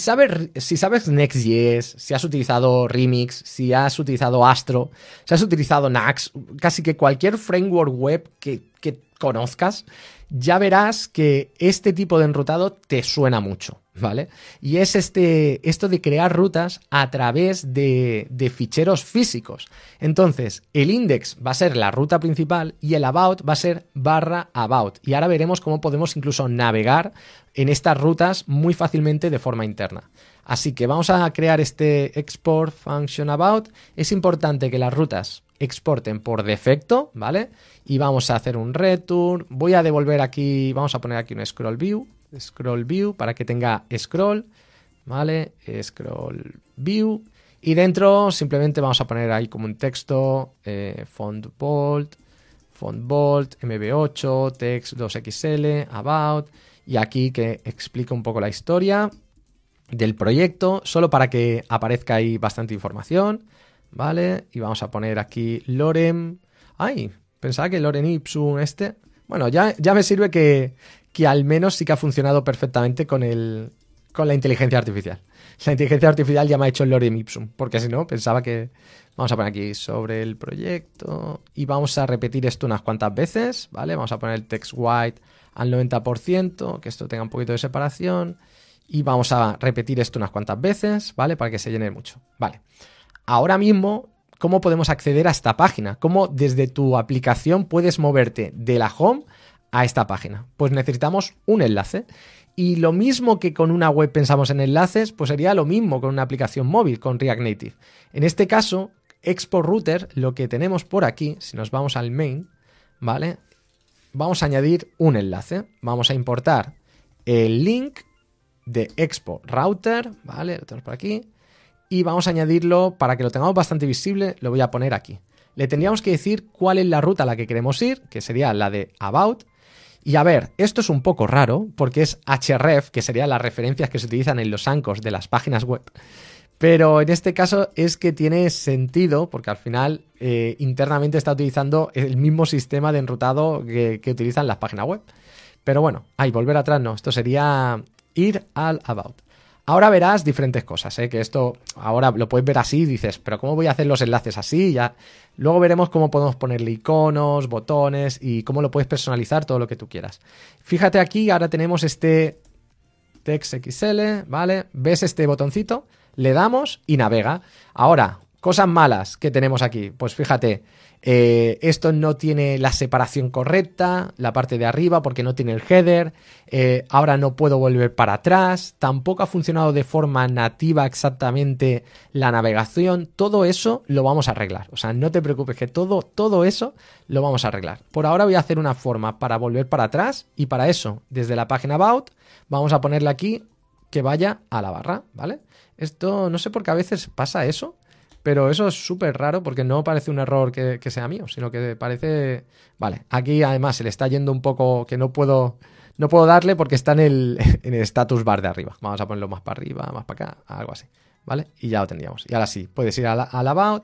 sabes Next.js, si has utilizado Remix, si has utilizado Astro, si has utilizado Nuxt, casi que cualquier framework web que conozcas, ya verás que este tipo de enrutado te suena mucho, ¿vale? Y es esto de crear rutas a través de ficheros físicos. Entonces, el index va a ser la ruta principal y el about va a ser /about. Y ahora veremos cómo podemos incluso navegar en estas rutas muy fácilmente de forma interna. Así que vamos a crear este export function about. Es importante que las rutas exporten por defecto, ¿vale? Y vamos a hacer un return. Voy a devolver aquí, vamos a poner aquí un scroll view para que tenga scroll, ¿vale? Scroll view. Y dentro simplemente vamos a poner ahí como un texto, font bold, MB8, text 2XL, about. Y aquí que explica un poco la historia del proyecto, solo para que aparezca ahí bastante información, ¿vale? Y vamos a poner aquí lorem. ¡Ay! Pensaba que lorem ipsum este. Bueno, ya me sirve que al menos sí que ha funcionado perfectamente con la inteligencia artificial. La inteligencia artificial ya me ha hecho el lorem ipsum, porque si no, pensaba que... Vamos a poner aquí sobre el proyecto y vamos a repetir esto unas cuantas veces, ¿vale? Vamos a poner el text white al 90%, que esto tenga un poquito de separación y vamos a repetir esto unas cuantas veces, ¿vale? Para que se llene mucho, ¿vale? Ahora mismo, ¿cómo podemos acceder a esta página? ¿Cómo desde tu aplicación puedes moverte de la home a esta página? Pues necesitamos un enlace. Y lo mismo que con una web pensamos en enlaces, pues sería lo mismo con una aplicación móvil, con React Native. En este caso, Export Router, lo que tenemos por aquí, si nos vamos al main, ¿vale? Vamos a añadir un enlace. Vamos a importar el link de Export Router, ¿vale? Lo tenemos por aquí. Y vamos a añadirlo para que lo tengamos bastante visible, lo voy a poner aquí. Le tendríamos que decir cuál es la ruta a la que queremos ir, que sería la de about. Y a ver, esto es un poco raro porque es href, que serían las referencias que se utilizan en los anchors de las páginas web. Pero en este caso es que tiene sentido porque al final internamente está utilizando el mismo sistema de enrutado que utilizan las páginas web. Pero bueno, volver atrás no, esto sería ir al about. Ahora verás diferentes cosas, que esto ahora lo puedes ver así y dices, pero ¿cómo voy a hacer los enlaces así? Ya. Luego veremos cómo podemos ponerle iconos, botones y cómo lo puedes personalizar, todo lo que tú quieras. Fíjate aquí, ahora tenemos este TextXL, ¿vale? ¿Ves este botoncito? Le damos y navega. Ahora, cosas malas que tenemos aquí. Pues fíjate, esto no tiene la separación correcta, la parte de arriba porque no tiene el header. Ahora no puedo volver para atrás. Tampoco ha funcionado de forma nativa exactamente la navegación. Todo eso lo vamos a arreglar. O sea, no te preocupes que todo eso lo vamos a arreglar. Por ahora voy a hacer una forma para volver para atrás y para eso, desde la página About, vamos a ponerle aquí que vaya a la barra, ¿vale? Esto no sé por qué a veces pasa eso. Pero eso es súper raro porque no parece un error que sea mío, sino que parece... Vale, aquí además se le está yendo un poco que no puedo darle porque está en el status bar de arriba. Vamos a ponerlo más para arriba, más para acá, algo así, ¿vale? Y ya lo tendríamos. Y ahora sí, puedes ir al About,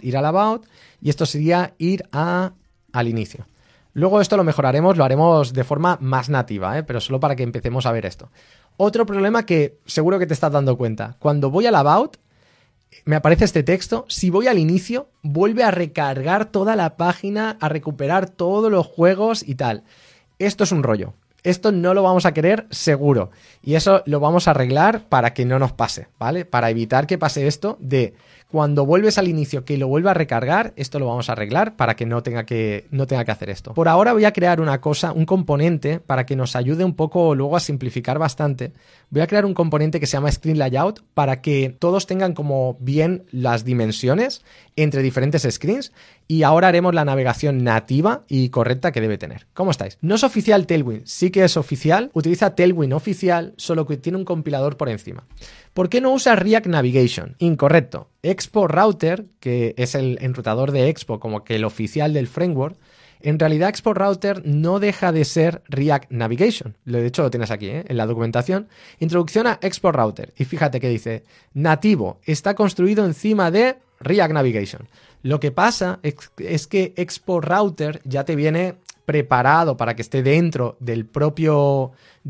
y esto sería ir al inicio. Luego esto lo mejoraremos, lo haremos de forma más nativa, pero solo para que empecemos a ver esto. Otro problema que seguro que te estás dando cuenta. Cuando voy al About, me aparece este texto, si voy al inicio, vuelve a recargar toda la página, a recuperar todos los juegos y tal. Esto es un rollo. Esto no lo vamos a querer seguro. Y eso lo vamos a arreglar para que no nos pase, ¿vale? Para evitar que pase esto de cuando vuelves al inicio que lo vuelva a recargar, esto lo vamos a arreglar para que no tenga que hacer esto. Por ahora voy a crear una cosa, un componente para que nos ayude un poco luego a simplificar bastante. Voy a crear un componente que se llama Screen Layout para que todos tengan como bien las dimensiones entre diferentes screens y ahora haremos la navegación nativa y correcta que debe tener. ¿Cómo estáis? No es oficial Tailwind, sí que es oficial, utiliza Tailwind oficial, solo que tiene un compilador por encima. ¿Por qué no usa React Navigation? Incorrecto. Expo Router, que es el enrutador de Expo, como que el oficial del framework, en realidad Expo Router no deja de ser React Navigation. De hecho lo tienes aquí, en la documentación. Introducción a Expo Router. Y fíjate que dice, nativo, está construido encima de React Navigation. Lo que pasa es que Expo Router ya te viene preparado para que esté dentro del propio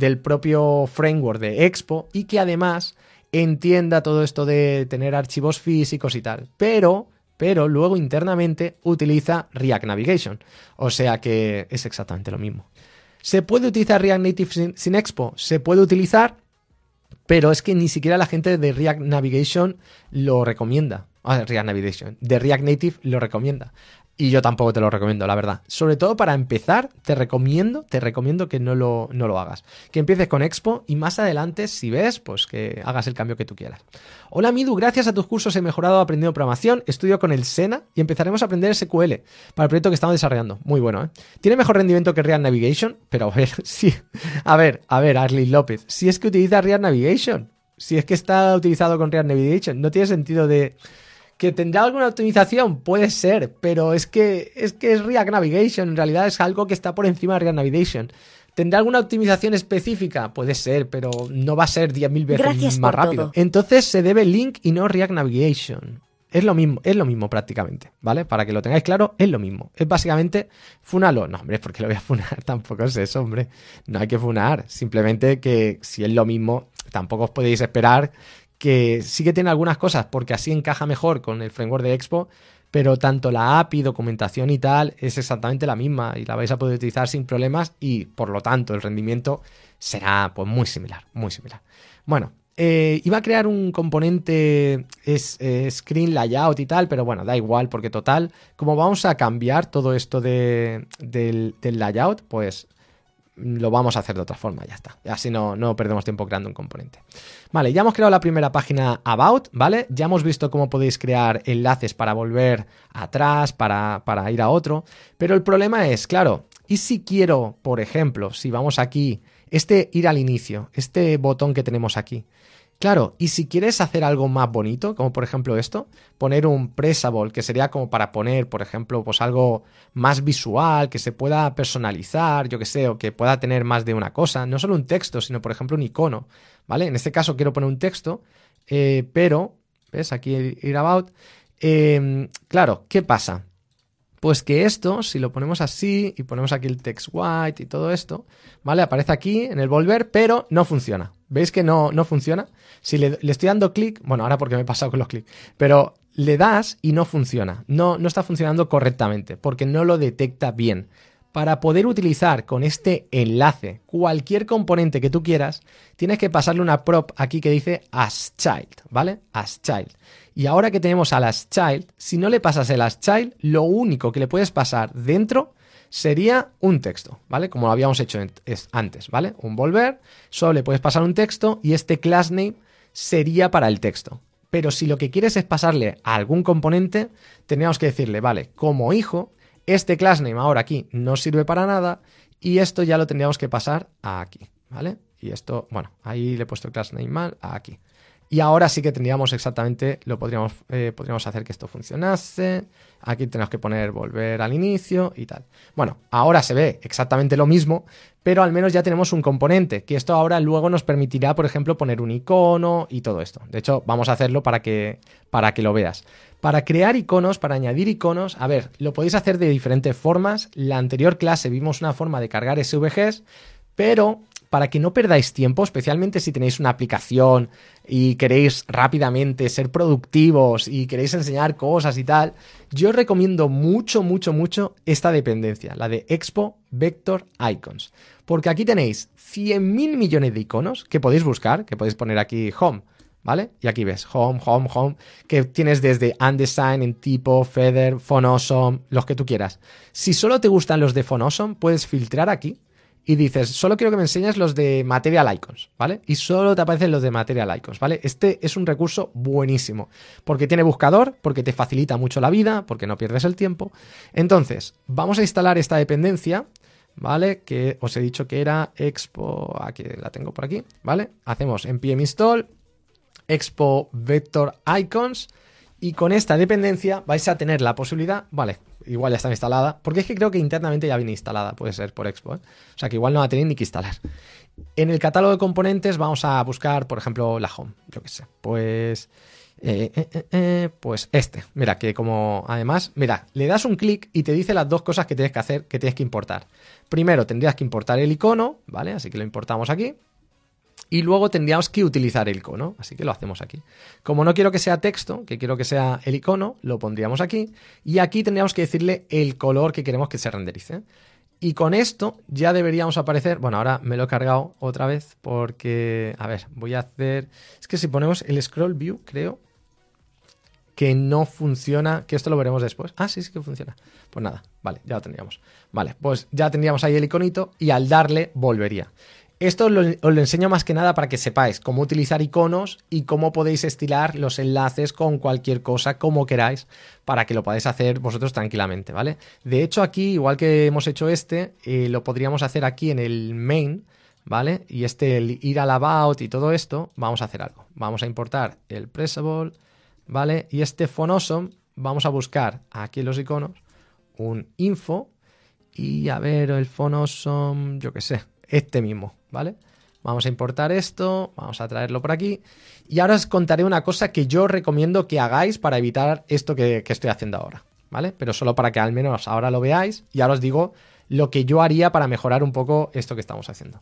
framework de Expo y que además entienda todo esto de tener archivos físicos y tal. Pero luego internamente utiliza React Navigation. O sea que es exactamente lo mismo. ¿Se puede utilizar React Native sin Expo? Se puede utilizar, pero es que ni siquiera la gente de React Navigation lo recomienda. De React Native lo recomienda. Y yo tampoco te lo recomiendo, la verdad. Sobre todo para empezar, te recomiendo que no lo hagas. Que empieces con Expo y más adelante, si ves, pues que hagas el cambio que tú quieras. Hola Midu, gracias a tus cursos he mejorado aprendiendo programación, estudio con el Sena y empezaremos a aprender SQL para el proyecto que estamos desarrollando. Muy bueno, ¿eh? Tiene mejor rendimiento que React Navigation, pero a ver, sí. A ver, Arlene López, si es que utiliza React Navigation, si es que está utilizado con React Navigation, no tiene sentido de... ¿Que tendrá alguna optimización? Puede ser, pero es que es React Navigation, en realidad es algo que está por encima de React Navigation. ¿Tendrá alguna optimización específica? Puede ser, pero no va a ser 10.000 veces más rápido. Entonces se debe Link y no React Navigation. Es lo mismo prácticamente, ¿vale? Para que lo tengáis claro, es lo mismo. Es básicamente, funalo. No, hombre, ¿por qué lo voy a funar? Tampoco es eso, hombre. No hay que funar. Simplemente que si es lo mismo, tampoco os podéis esperar que sí que tiene algunas cosas porque así encaja mejor con el framework de Expo, pero tanto la API, documentación y tal es exactamente la misma y la vais a poder utilizar sin problemas y por lo tanto el rendimiento será pues muy similar, muy similar. Bueno, iba a crear un componente screen layout y tal, pero bueno, da igual porque total, como vamos a cambiar todo esto del layout, pues lo vamos a hacer de otra forma, ya está. Así no perdemos tiempo creando un componente. Vale, ya hemos creado la primera página About, ¿vale? Ya hemos visto cómo podéis crear enlaces para volver atrás, para ir a otro. Pero el problema es, claro, ¿y si quiero, por ejemplo, si vamos aquí, ir al inicio, este botón que tenemos aquí? Claro, y si quieres hacer algo más bonito, como por ejemplo esto, poner un pressable, que sería como para poner, por ejemplo, pues algo más visual, que se pueda personalizar, yo que sé, o que pueda tener más de una cosa, no solo un texto, sino por ejemplo un icono, ¿vale? En este caso quiero poner un texto, pero, ¿ves? Aquí ir about, claro, ¿qué pasa? Pues que esto, si lo ponemos así y ponemos aquí el text white y todo esto, ¿vale? Aparece aquí en el volver, pero no funciona. ¿Veis que no funciona? Si le estoy dando clic, bueno, ahora porque me he pasado con los clics, pero le das y no funciona. No está funcionando correctamente porque no lo detecta bien. Para poder utilizar con este enlace cualquier componente que tú quieras, tienes que pasarle una prop aquí que dice asChild, ¿vale? asChild. Y ahora que tenemos al asChild, si no le pasas el asChild, lo único que le puedes pasar dentro sería un texto, ¿vale? Como lo habíamos hecho antes, ¿vale? Un volver, solo le puedes pasar un texto y este class name sería para el texto. Pero si lo que quieres es pasarle a algún componente, tendríamos que decirle, vale, como hijo, este class name ahora aquí no sirve para nada y esto ya lo tendríamos que pasar a aquí, ¿vale? Y esto, bueno, ahí le he puesto el class name mal a aquí. Y ahora sí que tendríamos exactamente, podríamos hacer que esto funcionase. Aquí tenemos que poner volver al inicio y tal. Bueno, ahora se ve exactamente lo mismo, pero al menos ya tenemos un componente, que esto ahora luego nos permitirá, por ejemplo, poner un icono y todo esto. De hecho, vamos a hacerlo para que lo veas. Para crear iconos, para añadir iconos, a ver, lo podéis hacer de diferentes formas. La anterior clase vimos una forma de cargar SVGs, pero para que no perdáis tiempo, especialmente si tenéis una aplicación y queréis rápidamente ser productivos y queréis enseñar cosas y tal, yo os recomiendo mucho esta dependencia, la de Expo Vector Icons. Porque aquí tenéis 100.000 millones de iconos que podéis buscar, que podéis poner aquí Home, ¿vale? Y aquí ves Home, que tienes desde Undesign, en tipo, Feather, Phonosome, los que tú quieras. Si solo te gustan los de Phonosome, puedes filtrar aquí y dices, solo quiero que me enseñes los de Material Icons, ¿vale? Y solo te aparecen los de Material Icons, ¿vale? Este es un recurso buenísimo, porque tiene buscador, porque te facilita mucho la vida, porque no pierdes el tiempo. Entonces, vamos a instalar esta dependencia, ¿vale? Que os he dicho que era Expo, aquí la tengo por aquí, ¿vale? Hacemos npm install Expo Vector Icons y con esta dependencia vais a tener la posibilidad, vale, igual ya está instalada, porque es que creo que internamente ya viene instalada, puede ser por Expo, ¿eh? O sea que igual no la tenéis ni que instalar. En el catálogo de componentes vamos a buscar, por ejemplo, la home, yo qué sé, pues este, mira, que como además, mira, le das un clic y te dice las dos cosas que tienes que hacer, que tienes que importar. Primero tendrías que importar el icono, ¿vale? Así que lo importamos aquí. Y luego tendríamos que utilizar el icono, así que lo hacemos aquí. Como no quiero que sea texto, que quiero que sea el icono, lo pondríamos aquí. Y aquí tendríamos que decirle el color que queremos que se renderice. Y con esto ya deberíamos aparecer... Bueno, ahora me lo he cargado otra vez porque... A ver, voy a hacer... Es que si ponemos el scroll view, creo que no funciona, que esto lo veremos después. Ah, sí que funciona. Pues nada, vale, ya lo tendríamos. Vale, pues ya tendríamos ahí el iconito y al darle volvería. Esto os lo enseño más que nada para que sepáis cómo utilizar iconos y cómo podéis estilar los enlaces con cualquier cosa como queráis para que lo podáis hacer vosotros tranquilamente, ¿vale? De hecho aquí, igual que hemos hecho lo podríamos hacer aquí en el main, ¿vale? Y el ir al about y todo esto, vamos a hacer algo. Vamos a importar el pressable, ¿vale? Y este Phonosome, vamos a buscar aquí en los iconos un info y a ver el Phonosome, yo qué sé, este mismo, ¿vale? Vamos a importar esto, vamos a traerlo por aquí y ahora os contaré una cosa que yo recomiendo que hagáis para evitar esto que estoy haciendo ahora, ¿vale? Pero solo para que al menos ahora lo veáis y ahora os digo lo que yo haría para mejorar un poco esto que estamos haciendo.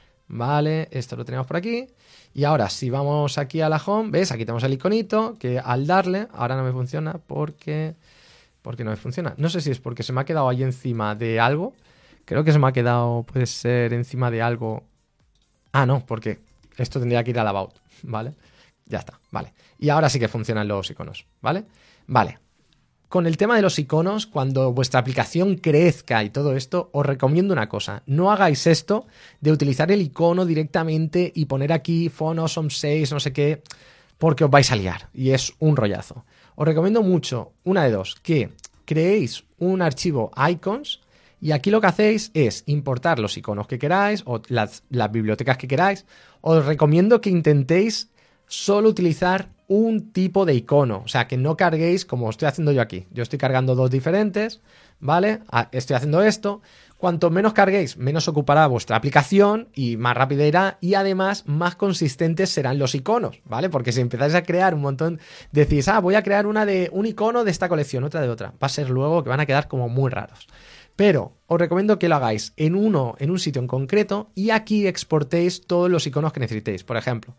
Vale, esto lo tenemos por aquí y ahora si vamos aquí a la home, ¿ves? Aquí tenemos el iconito que al darle, ahora no me funciona porque no me funciona. No sé si es porque se me ha quedado ahí encima de algo. Creo que se me ha quedado, puede ser encima de algo. Ah, no, porque esto tendría que ir al about, ¿vale? Ya está, vale. Y ahora sí que funcionan los iconos, ¿vale? Vale. Con el tema de los iconos, cuando vuestra aplicación crezca y todo esto, os recomiendo una cosa. No hagáis esto de utilizar el icono directamente y poner aquí Phonosome 6, no sé qué, porque os vais a liar y es un rollazo. Os recomiendo mucho, una de dos, que creéis un archivo icons. Y aquí lo que hacéis es importar los iconos que queráis o las bibliotecas que queráis. Os recomiendo que intentéis solo utilizar un tipo de icono. O sea, que no carguéis como estoy haciendo yo aquí. Yo estoy cargando dos diferentes, ¿vale? Estoy haciendo esto. Cuanto menos carguéis, menos ocupará vuestra aplicación y más rápida irá. Y además, más consistentes serán los iconos, ¿vale? Porque si empezáis a crear un montón, decís, voy a crear un icono de esta colección, otra de otra. Va a ser luego que van a quedar como muy raros. Pero os recomiendo que lo hagáis en un sitio en concreto y aquí exportéis todos los iconos que necesitéis. Por ejemplo,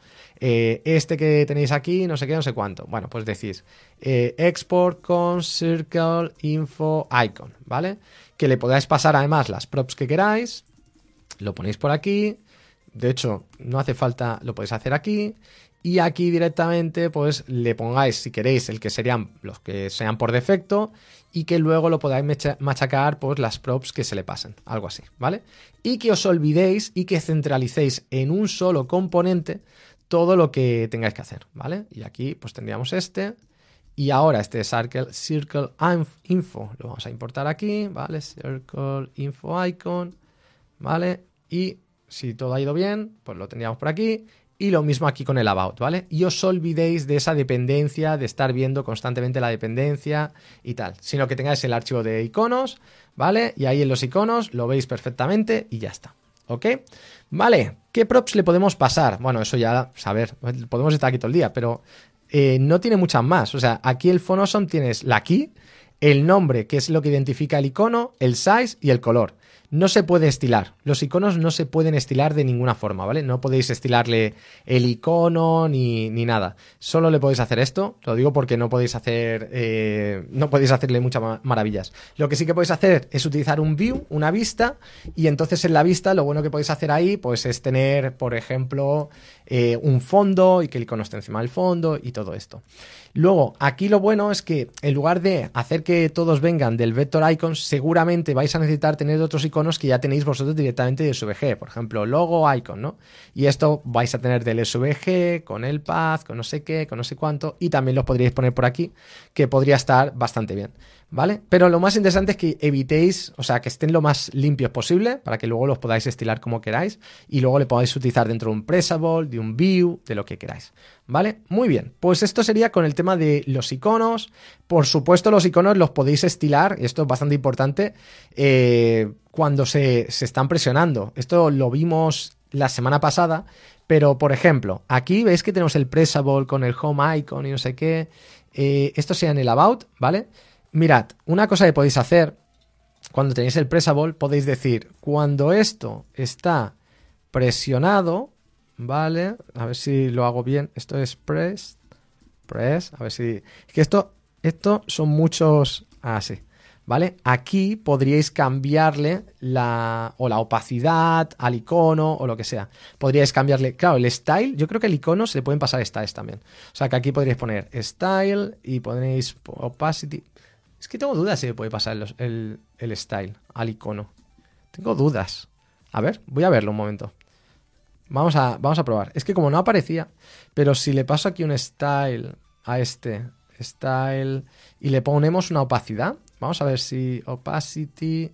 este que tenéis aquí, no sé qué, no sé cuánto. Bueno, pues decís export con circle info icon, ¿vale? Que le podáis pasar además las props que queráis. Lo ponéis por aquí. De hecho, no hace falta, lo podéis hacer aquí. Y aquí directamente, pues, le pongáis, si queréis, el que serían los que sean por defecto. Y que luego lo podáis machacar, pues, las props que se le pasen. Algo así, ¿vale? Y que os olvidéis y que centralicéis en un solo componente todo lo que tengáis que hacer, ¿vale? Y aquí, pues, tendríamos este. Y ahora este circle info lo vamos a importar aquí, ¿vale? Circle info icon, ¿vale? Y si todo ha ido bien, pues lo tendríamos por aquí. Y lo mismo aquí con el about, ¿vale? Y os olvidéis de esa dependencia, de estar viendo constantemente la dependencia y tal. Sino que tengáis el archivo de iconos, ¿vale? Y ahí en los iconos lo veis perfectamente y ya está, ¿ok? Vale, ¿qué props le podemos pasar? Bueno, eso ya, a ver, podemos estar aquí todo el día, pero no tiene muchas más. O sea, aquí el Phonosome tienes la key, el nombre, que es lo que identifica el icono, el size y el color. No se puede estilar. Los iconos no se pueden estilar de ninguna forma, ¿vale? No podéis estilarle el icono ni nada. Solo le podéis hacer esto. Lo digo porque no podéis hacer, no podéis hacerle muchas maravillas. Lo que sí que podéis hacer es utilizar un view, una vista, y entonces en la vista lo bueno que podéis hacer ahí, pues es tener, por ejemplo, un fondo y que el icono esté encima del fondo y todo esto. Luego, aquí lo bueno es que en lugar de hacer que todos vengan del vector icons, seguramente vais a necesitar tener otros iconos que ya tenéis vosotros directamente de SVG, por ejemplo, logo icon, ¿no? Y esto vais a tener del SVG, con el path, con no sé qué, con no sé cuánto, y también los podríais poner por aquí, que podría estar bastante bien, ¿vale? Pero lo más interesante es que evitéis, o sea, que estén lo más limpios posible, para que luego los podáis estilar como queráis, y luego le podáis utilizar dentro de un pressable, de un view, de lo que queráis, ¿vale? Muy bien, pues esto sería con el tema de los iconos. Por supuesto, los iconos los podéis estilar, y esto es bastante importante, cuando se están presionando. Esto lo vimos la semana pasada, pero por ejemplo, aquí veis que tenemos el pressable con el home icon y no sé qué. Esto sería en el about, ¿vale? Mirad, una cosa que podéis hacer cuando tenéis el pressable, podéis decir, cuando esto está presionado, ¿vale? A ver si lo hago bien. Esto es press, a ver si... Es que esto son muchos... Ah, sí. ¿Vale? Aquí podríais cambiarle la opacidad al icono o lo que sea. Podríais cambiarle... Claro, el style, yo creo que el icono se le pueden pasar styles también. O sea, que aquí podríais poner style y ponéis opacity. Es que tengo dudas si le puede pasar el style al icono. Tengo dudas. A ver, voy a verlo un momento. Vamos a probar. Es que como no aparecía, pero si le paso aquí un style a este style y le ponemos una opacidad, vamos a ver si opacity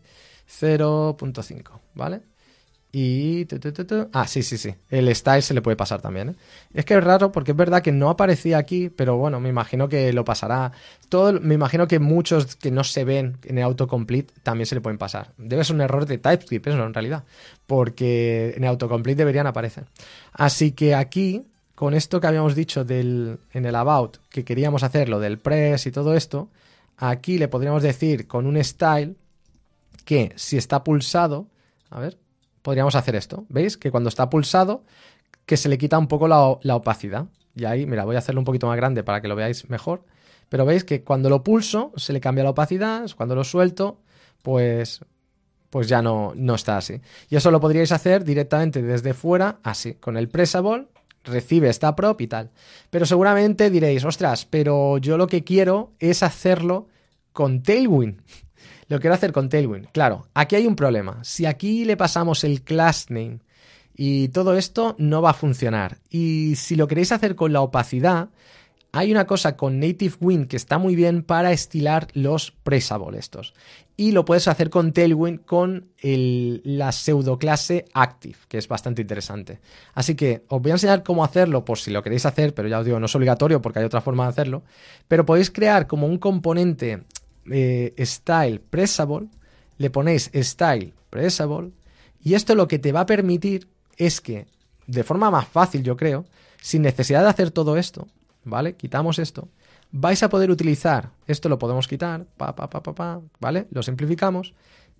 0.5, ¿vale? Y... Ah, sí. El style se le puede pasar también, ¿eh? Es que es raro porque es verdad que no aparecía aquí, pero bueno, me imagino que lo pasará. Me imagino que muchos que no se ven en el autocomplete también se le pueden pasar. Debe ser un error de TypeScript, eso en realidad, porque en el autocomplete deberían aparecer. Así que aquí, con esto que habíamos dicho en el about, que queríamos hacer lo del press y todo esto, aquí le podríamos decir con un style que si está pulsado, a ver, podríamos hacer esto. ¿Veis? Que cuando está pulsado, que se le quita un poco la opacidad. Y ahí, mira, voy a hacerlo un poquito más grande para que lo veáis mejor. Pero veis que cuando lo pulso, se le cambia la opacidad. Cuando lo suelto, pues ya no está así. Y eso lo podríais hacer directamente desde fuera, así, con el pressable, recibe esta prop y tal. Pero seguramente diréis, ostras, pero yo lo que quiero es hacerlo con Tailwind. Lo quiero hacer con Tailwind. Claro, aquí hay un problema. Si aquí le pasamos el class name y todo esto, no va a funcionar. Y si lo queréis hacer con la opacidad, hay una cosa con Native Wind que está muy bien para estilar los pressable estos. Y lo puedes hacer con Tailwind con la pseudoclase Active, que es bastante interesante. Así que os voy a enseñar cómo hacerlo por si lo queréis hacer, pero ya os digo, no es obligatorio porque hay otra forma de hacerlo. Pero podéis crear como un componente style pressable, le ponéis style pressable y esto lo que te va a permitir es que de forma más fácil, yo creo, sin necesidad de hacer todo esto, ¿vale? Quitamos esto, vais a poder utilizar, esto lo podemos quitar, ¿vale? Lo simplificamos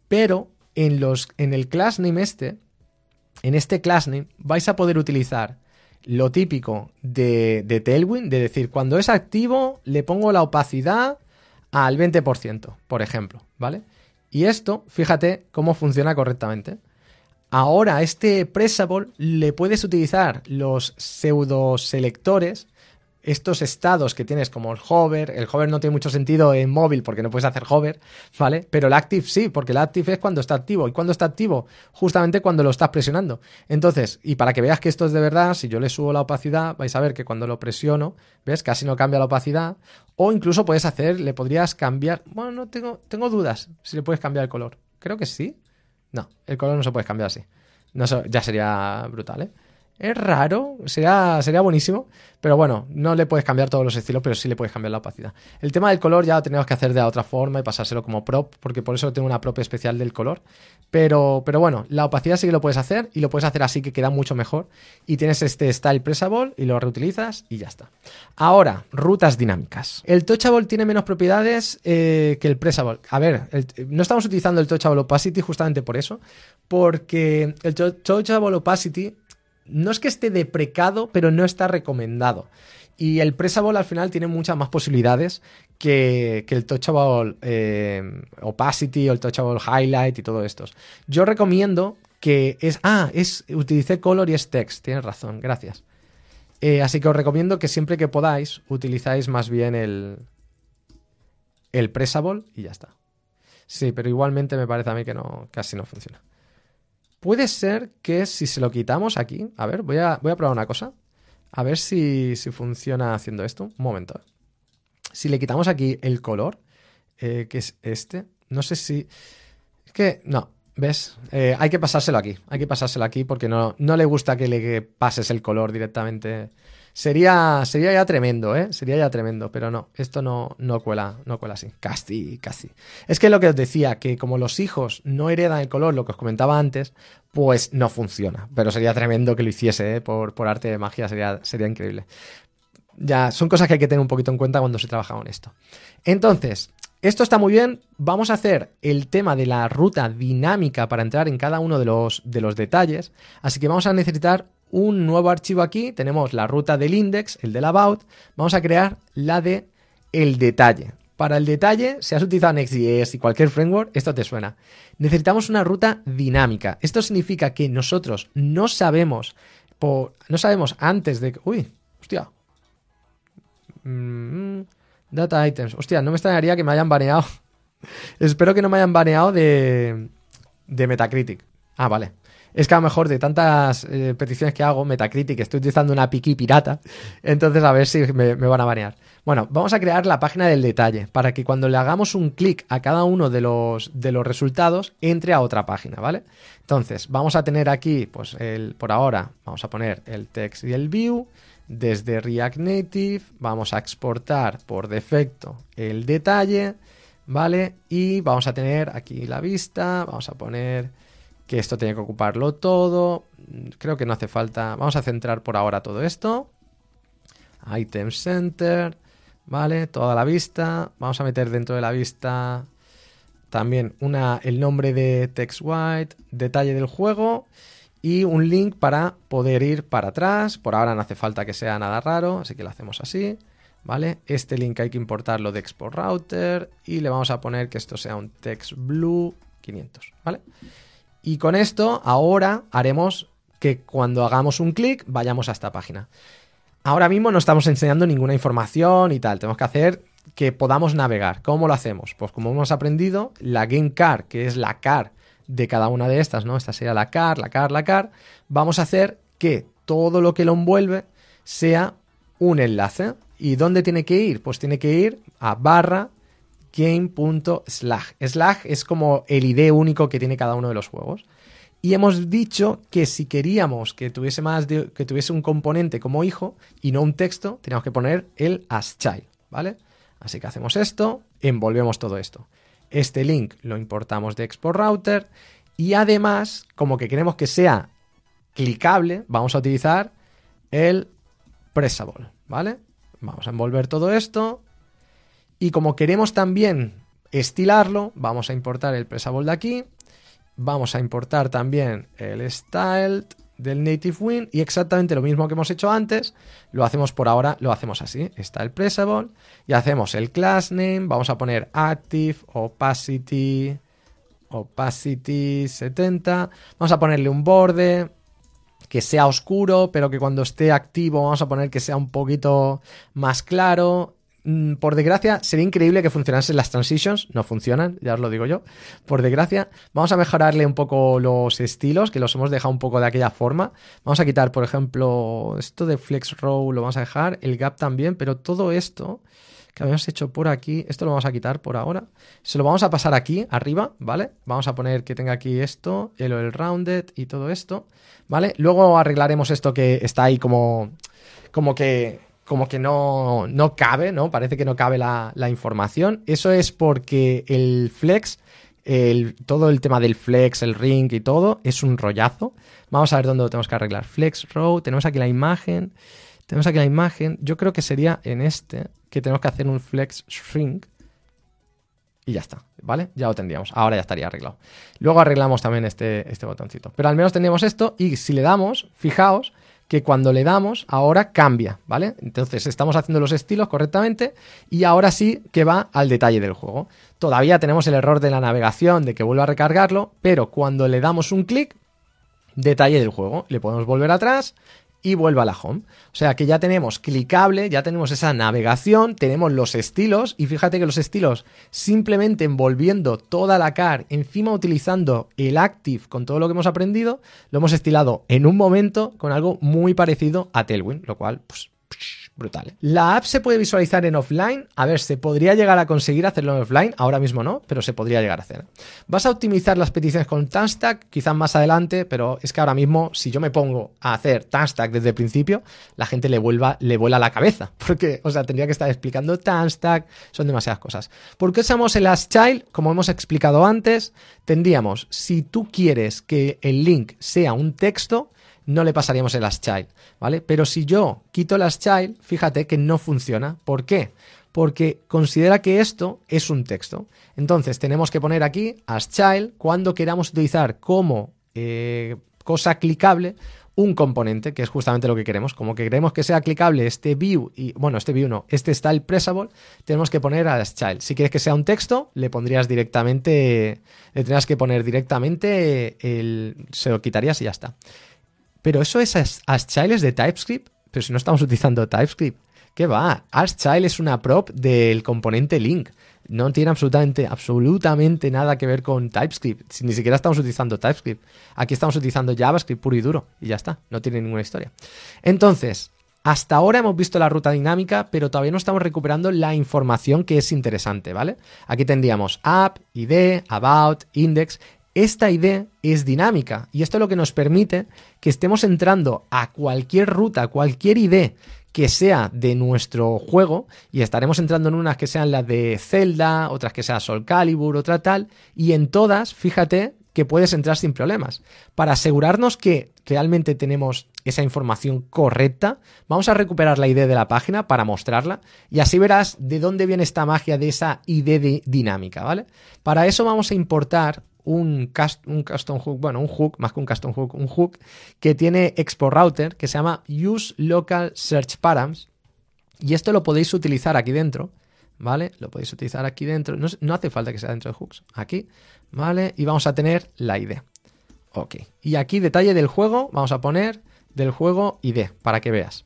pero en el class name en este class name vais a poder utilizar lo típico de Tailwind, de decir, cuando es activo le pongo la opacidad al 20%, por ejemplo, ¿vale? Y esto, fíjate cómo funciona correctamente. Ahora a este pressable le puedes utilizar los pseudo selectores, estos estados que tienes como el hover no tiene mucho sentido en móvil porque no puedes hacer hover, ¿vale? Pero el active sí, porque el active es cuando está activo. ¿Y cuando está activo? Justamente cuando lo estás presionando. Entonces, y para que veas que esto es de verdad, si yo le subo la opacidad, vais a ver que cuando lo presiono, ¿ves? Casi no cambia la opacidad. O incluso le podrías cambiar, bueno, no tengo dudas si le puedes cambiar el color. Creo que sí. No, el color no se puede cambiar así. No, ya sería brutal, ¿eh? Es raro, sería buenísimo, pero bueno, no le puedes cambiar todos los estilos, pero sí le puedes cambiar la opacidad. El tema del color ya lo tenemos que hacer de otra forma y pasárselo como prop, porque por eso tengo una prop especial del color. Pero bueno, la opacidad sí que lo puedes hacer y lo puedes hacer así que queda mucho mejor. Y tienes este style pressable y lo reutilizas y ya está. Ahora, rutas dinámicas. El touchable tiene menos propiedades que el pressable. A ver, no estamos utilizando el touchable opacity justamente por eso, porque el touchable opacity no es que esté deprecado, pero no está recomendado. Y el pressable al final tiene muchas más posibilidades que el touchable opacity o el touchable highlight y todo esto. Yo recomiendo que utilicé color y es text, tienes razón, gracias. Así que os recomiendo que siempre que podáis utilizáis más bien el pressable y ya está. Sí, pero igualmente me parece a mí que casi no funciona. Puede ser que si se lo quitamos aquí, a ver, voy a probar una cosa, a ver si funciona haciendo esto. Un momento. Si le quitamos aquí el color, que es este, no sé si... Es que, no, ¿ves? Hay que pasárselo aquí porque no le gusta que le pases el color directamente. Sería ya tremendo, ¿eh? Sería ya tremendo, pero no, esto no cuela así. Casi. Es que lo que os decía, que como los hijos no heredan el color, lo que os comentaba antes, pues no funciona. Pero sería tremendo que lo hiciese, ¿eh? Por arte de magia, sería increíble. Ya, son cosas que hay que tener un poquito en cuenta cuando se trabaja con esto. Entonces, esto está muy bien. Vamos a hacer el tema de la ruta dinámica para entrar en cada uno de los detalles. Así que vamos a necesitar un nuevo archivo aquí. Tenemos la ruta del index, el del about. Vamos a crear la de el detalle. Para el detalle, si has utilizado Next.js y cualquier framework, esto te suena. Necesitamos una ruta dinámica. Esto significa que nosotros no sabemos antes de... Uy, hostia. Data items. Hostia, no me extrañaría que me hayan baneado. Espero que no me hayan baneado de Metacritic. Ah, vale. Es que a lo mejor de tantas peticiones que hago, Metacritic, estoy utilizando una API pirata, entonces a ver si me van a banear. Bueno, vamos a crear la página del detalle para que cuando le hagamos un clic a cada uno de los resultados, entre a otra página, ¿vale? Entonces, vamos a tener aquí, pues por ahora, vamos a poner el text y el view. Desde React Native vamos a exportar por defecto el detalle, ¿vale? Y vamos a tener aquí la vista, vamos a poner que esto tiene que ocuparlo todo. Creo que no hace falta. Vamos a centrar por ahora todo esto. Item Center, ¿vale? Toda la vista. Vamos a meter dentro de la vista también el nombre de text white, detalle del juego y un link para poder ir para atrás. Por ahora no hace falta que sea nada raro, así que lo hacemos así, ¿vale? Este link hay que importarlo de Export Router y le vamos a poner que esto sea un text blue 500, ¿vale? Y con esto ahora haremos que cuando hagamos un clic vayamos a esta página. Ahora mismo no estamos enseñando ninguna información y tal. Tenemos que hacer que podamos navegar. ¿Cómo lo hacemos? Pues como hemos aprendido, la game car, que es la car de cada una de estas, ¿no? Esta sería la car. Vamos a hacer que todo lo que lo envuelve sea un enlace. ¿Y dónde tiene que ir? Pues tiene que ir a /game.slag. Slag es como el ID único que tiene cada uno de los juegos. Y hemos dicho que si queríamos que tuviese un componente como hijo y no un texto, teníamos que poner el aschild, ¿vale? Así que hacemos esto, envolvemos todo esto. Este link lo importamos de Export Router y además, como que queremos que sea clicable, vamos a utilizar el pressable, ¿vale? Vamos a envolver todo esto y como queremos también estilarlo, vamos a importar el pressable de aquí vamos a importar también el style del native win y exactamente lo mismo que hemos hecho antes, lo hacemos por ahora, lo hacemos así, style pressable y hacemos el class name, vamos a poner active, opacity 70, vamos a ponerle un borde que sea oscuro, pero que cuando esté activo vamos a poner que sea un poquito más claro. Por desgracia, sería increíble que funcionasen las transitions, no funcionan, ya os lo digo yo. Por desgracia, vamos a mejorarle un poco los estilos, que los hemos dejado un poco de aquella forma. Vamos a quitar, por ejemplo, esto de flex row lo vamos a dejar, el gap también, pero todo esto que habíamos hecho por aquí, esto lo vamos a quitar por ahora. Se lo vamos a pasar aquí, arriba, ¿vale? Vamos a poner que tenga aquí esto, el rounded y todo esto, ¿vale? Luego arreglaremos esto que está ahí como que no cabe, ¿no? Parece que no cabe la información. Eso es porque el flex, todo el tema del flex, el ring y todo, es un rollazo. Vamos a ver dónde lo tenemos que arreglar. Flex row, tenemos aquí la imagen. Yo creo que sería en este, que tenemos que hacer un flex shrink. Y ya está, ¿vale? Ya lo tendríamos. Ahora ya estaría arreglado. Luego arreglamos también este botoncito. Pero al menos tendríamos esto y si le damos, fijaos que cuando le damos, ahora cambia, ¿vale? Entonces estamos haciendo los estilos correctamente y ahora sí que va al detalle del juego. Todavía tenemos el error de la navegación, de que vuelva a recargarlo, pero cuando le damos un clic, detalle del juego. Le podemos volver atrás y vuelve a la home. O sea que ya tenemos clicable, ya tenemos esa navegación, tenemos los estilos y fíjate que los estilos simplemente envolviendo toda la car, encima utilizando el active con todo lo que hemos aprendido, lo hemos estilado en un momento con algo muy parecido a Tailwind, lo cual pues brutal. La app se puede visualizar en offline. A ver, se podría llegar a conseguir hacerlo en offline. Ahora mismo no, pero se podría llegar a hacer. Vas a optimizar las peticiones con Tanstack, quizás más adelante, pero es que ahora mismo, si yo me pongo a hacer Tanstack desde el principio, la gente le vuela la cabeza. Porque, o sea, tendría que estar explicando Tanstack, son demasiadas cosas. ¿Por qué usamos el AskChild? Como hemos explicado antes, tendríamos, si tú quieres que el link sea un texto, no le pasaríamos el AskChild, ¿vale? Pero si yo quito el AskChild, fíjate que no funciona. ¿Por qué? Porque considera que esto es un texto. Entonces tenemos que poner aquí AskChild cuando queramos utilizar como cosa clicable un componente, que es justamente lo que queremos. Como que queremos que sea clicable este view, este style pressable, tenemos que poner AskChild. Si quieres que sea un texto, le tendrías que poner directamente se lo quitarías y ya está. Pero eso es AskChild es de TypeScript, pero si no estamos utilizando TypeScript, ¿qué va? AskChild es una prop del componente link, no tiene absolutamente nada que ver con TypeScript, ni siquiera estamos utilizando TypeScript, aquí estamos utilizando JavaScript puro y duro y ya está, no tiene ninguna historia. Entonces, hasta ahora hemos visto la ruta dinámica, pero todavía no estamos recuperando la información que es interesante, ¿vale? Aquí tendríamos app, ID, about, index. Esta ID es dinámica y esto es lo que nos permite que estemos entrando a cualquier ruta, cualquier ID que sea de nuestro juego y estaremos entrando en unas que sean las de Zelda, otras que sea Soul Calibur, otra tal, y en todas, fíjate que puedes entrar sin problemas. Para asegurarnos que realmente tenemos esa información correcta, vamos a recuperar la ID de la página para mostrarla y así verás de dónde viene esta magia de esa ID dinámica, ¿vale? Para eso vamos a importar un custom hook, bueno, un hook, más que un custom hook, un hook que tiene export router que se llama use local search params y esto lo podéis utilizar aquí dentro, ¿vale? Lo podéis utilizar aquí dentro, no hace falta que sea dentro de hooks, aquí, ¿vale? Y vamos a tener la ID. Ok, y aquí detalle del juego, vamos a poner del juego ID para que veas.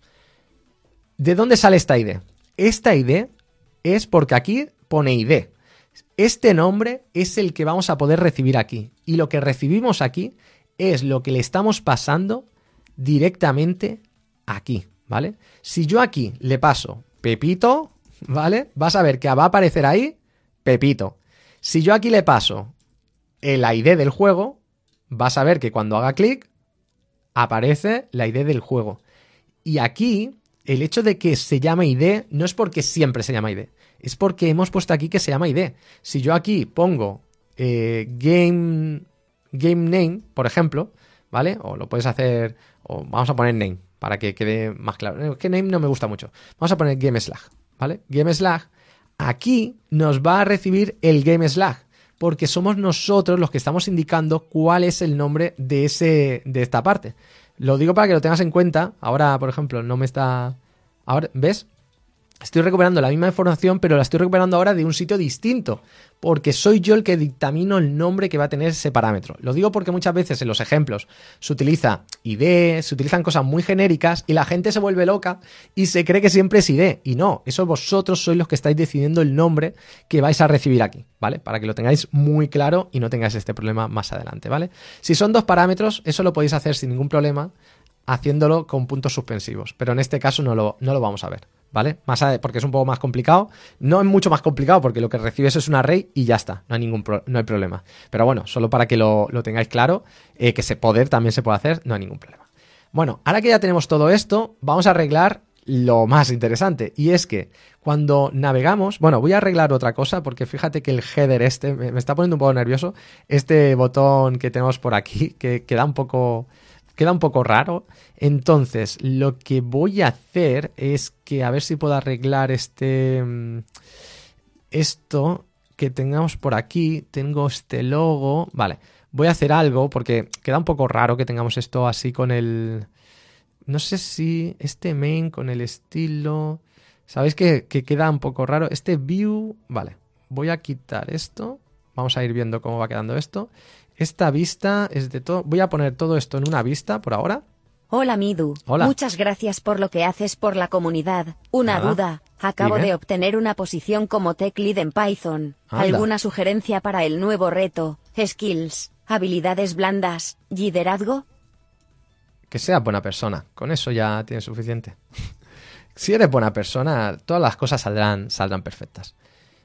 ¿De dónde sale esta ID? Esta ID es porque aquí pone ID. Este nombre es el que vamos a poder recibir aquí y lo que recibimos aquí es lo que le estamos pasando directamente aquí, ¿vale? Si yo aquí le paso Pepito, ¿vale? Vas a ver que va a aparecer ahí Pepito. Si yo aquí le paso el ID del juego, vas a ver que cuando haga clic aparece la ID del juego. Y aquí el hecho de que se llame ID no es porque siempre se llama ID. Es porque hemos puesto aquí que se llama ID. Si yo aquí pongo game name, por ejemplo, ¿vale? O lo puedes hacer, o vamos a poner name para que quede más claro. Es que name no me gusta mucho. Vamos a poner game slash, ¿vale? Game slash, aquí nos va a recibir el game slash. porque somos nosotros los que estamos indicando cuál es el nombre de esta parte. Lo digo para que lo tengas en cuenta. Ahora, por ejemplo, no me está... Ahora, ¿ves? Estoy recuperando la misma información, pero la estoy recuperando ahora de un sitio distinto, porque soy yo el que dictamino el nombre que va a tener ese parámetro. Lo digo porque muchas veces en los ejemplos se utiliza ID, se utilizan cosas muy genéricas y la gente se vuelve loca y se cree que siempre es ID. Y no, eso vosotros sois los que estáis decidiendo el nombre que vais a recibir aquí, ¿vale? Para que lo tengáis muy claro y no tengáis este problema más adelante, ¿vale? Si son 2 parámetros, eso lo podéis hacer sin ningún problema haciéndolo con puntos suspensivos, pero en este caso no lo vamos a ver, ¿vale? Porque es un poco más complicado. No es mucho más complicado porque lo que recibes es un array y ya está, no hay problema. Pero bueno, solo para que lo tengáis claro, que ese poder también se puede hacer, no hay ningún problema. Bueno, ahora que ya tenemos todo esto, vamos a arreglar lo más interesante, y es que cuando navegamos, bueno, voy a arreglar otra cosa porque fíjate que el header me está poniendo un poco nervioso, este botón que tenemos por aquí, que queda un poco raro. Entonces, lo que voy a hacer es que a ver si puedo arreglar esto que tengamos por aquí. Tengo este logo. Vale, voy a hacer algo porque queda un poco raro que tengamos esto así con el... No sé si este main con el estilo... ¿Sabéis que queda un poco raro? Este view... Vale, voy a quitar esto. Vamos a ir viendo cómo va quedando esto. Esta vista es de todo. Voy a poner todo esto en una vista por ahora. Hola Midu. Hola. Muchas gracias por lo que haces por la comunidad. Una duda. Acabo de obtener una posición como Tech Lead en Python. Anda. ¿Alguna sugerencia para el nuevo reto? Skills, habilidades blandas, liderazgo. Que seas buena persona. Con eso ya tienes suficiente. Si eres buena persona, todas las cosas saldrán perfectas.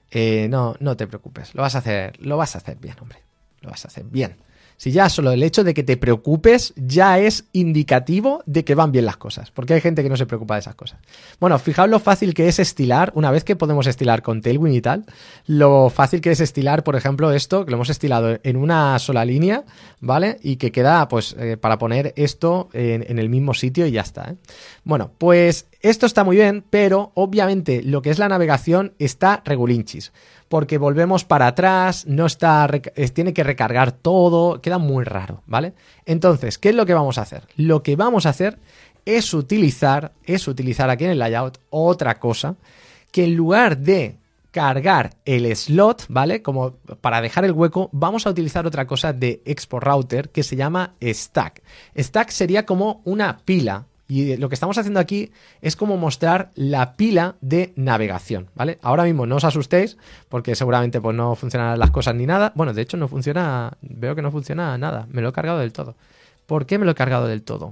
No te preocupes. Lo vas a hacer bien, hombre. Lo vas a hacer bien. Si ya solo el hecho de que te preocupes ya es indicativo de que van bien las cosas, porque hay gente que no se preocupa de esas cosas. Bueno, fijaos lo fácil que es estilar, una vez que podemos estilar con Tailwind y tal, lo fácil que es estilar, por ejemplo, esto, que lo hemos estilado en una sola línea, ¿vale? Y que queda, pues, para poner esto en el mismo sitio y ya está, ¿eh? Bueno, pues esto está muy bien, pero obviamente lo que es la navegación está regulinchis. Porque volvemos para atrás, tiene que recargar todo, queda muy raro, ¿vale? Entonces, ¿qué es lo que vamos a hacer? Lo que vamos a hacer es utilizar aquí en el layout otra cosa, que en lugar de cargar el slot, ¿vale? Como para dejar el hueco, vamos a utilizar otra cosa de Export Router que se llama Stack. Stack sería como una pila. Y lo que estamos haciendo aquí es como mostrar la pila de navegación, ¿vale? Ahora mismo no os asustéis porque seguramente pues no funcionarán las cosas ni nada. Bueno, de hecho no funciona, veo que no funciona nada. Me lo he cargado del todo. ¿Por qué me lo he cargado del todo?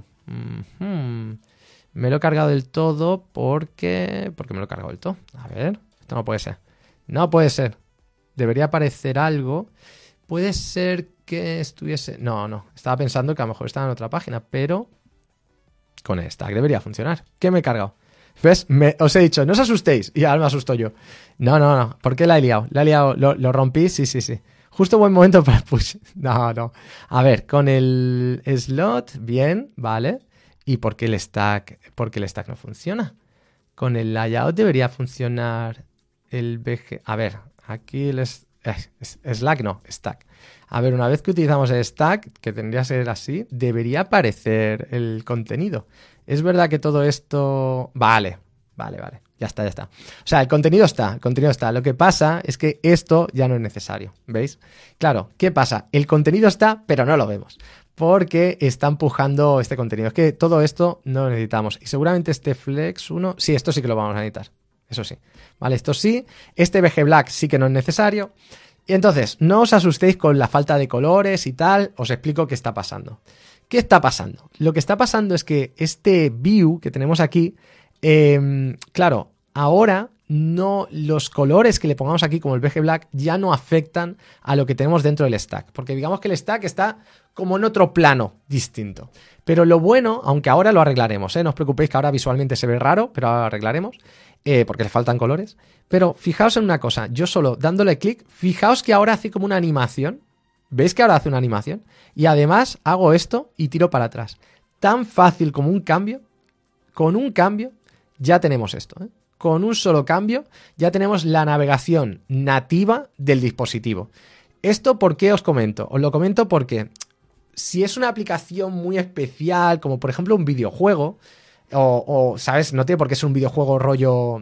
Me lo he cargado del todo porque me lo he cargado del todo. A ver, esto no puede ser. No puede ser. Debería aparecer algo. Puede ser que estuviese... No. Estaba pensando que a lo mejor estaba en otra página, pero... Con el Stack debería funcionar. ¿Qué me he cargado? ¿Ves? Os he dicho, no os asustéis. Y ahora me asusto yo. No. ¿Por qué la he liado? ¿Lo rompí? Sí. Justo buen momento para el push. No. A ver, con el slot, bien, vale. ¿Y por qué el Stack no funciona? Con el layout debería funcionar el BG... A ver, aquí el Slack no, Stack. A ver, una vez que utilizamos el stack, que tendría que ser así, debería aparecer el contenido. Es verdad que todo esto... Vale. Ya está. O sea, el contenido está. Lo que pasa es que esto ya no es necesario, ¿veis? Claro, ¿qué pasa? El contenido está, pero no lo vemos, porque está empujando este contenido. Es que todo esto no lo necesitamos. Y seguramente este Flex 1... Sí, esto sí que lo vamos a necesitar. Eso sí. Vale, esto sí. Este BG Black sí que no es necesario. Y entonces, no os asustéis con la falta de colores y tal, os explico qué está pasando. ¿Qué está pasando? Lo que está pasando es que este view que tenemos aquí, claro, ahora no, los colores que le pongamos aquí como el BG Black ya no afectan a lo que tenemos dentro del stack, porque digamos que el stack está como en otro plano distinto. Pero lo bueno, aunque ahora lo arreglaremos, no os preocupéis que ahora visualmente se ve raro, pero ahora lo arreglaremos. Porque le faltan colores, pero fijaos en una cosa, yo solo dándole clic, fijaos que ahora hace como una animación, ¿veis que ahora hace una animación? Y además hago esto y tiro para atrás, tan fácil como un cambio, con un cambio ya tenemos esto, Con un solo cambio ya tenemos la navegación nativa del dispositivo. ¿Esto por qué os comento? Os lo comento porque si es una aplicación muy especial, como por ejemplo un videojuego, ¿sabes? No tiene por qué ser un videojuego rollo,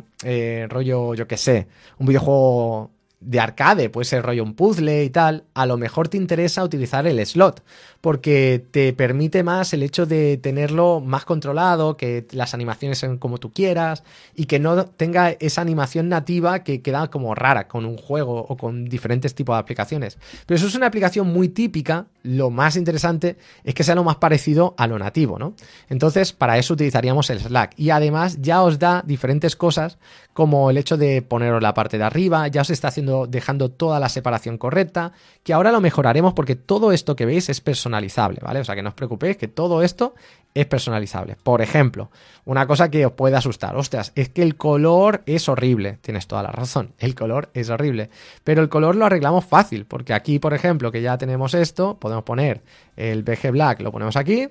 yo qué sé, un videojuego de arcade, puede ser rollo un puzzle y tal, a lo mejor te interesa utilizar el slot, porque te permite más el hecho de tenerlo más controlado, que las animaciones sean como tú quieras, y que no tenga esa animación nativa que queda como rara con un juego o con diferentes tipos de aplicaciones. Pero eso es una aplicación muy típica, lo más interesante es que sea lo más parecido a lo nativo, ¿no? Entonces, para eso utilizaríamos el Slack, y además ya os da diferentes cosas, como el hecho de poneros la parte de arriba, ya os está dejando toda la separación correcta, que ahora lo mejoraremos porque todo esto que veis es personalizable, ¿vale? O sea, que no os preocupéis que todo esto es personalizable. Por ejemplo, una cosa que os puede asustar, ostras, es que el color es horrible. Tienes toda la razón, el color es horrible, pero el color lo arreglamos fácil, porque aquí, por ejemplo, que ya tenemos esto, podemos poner el BG Black, lo ponemos aquí,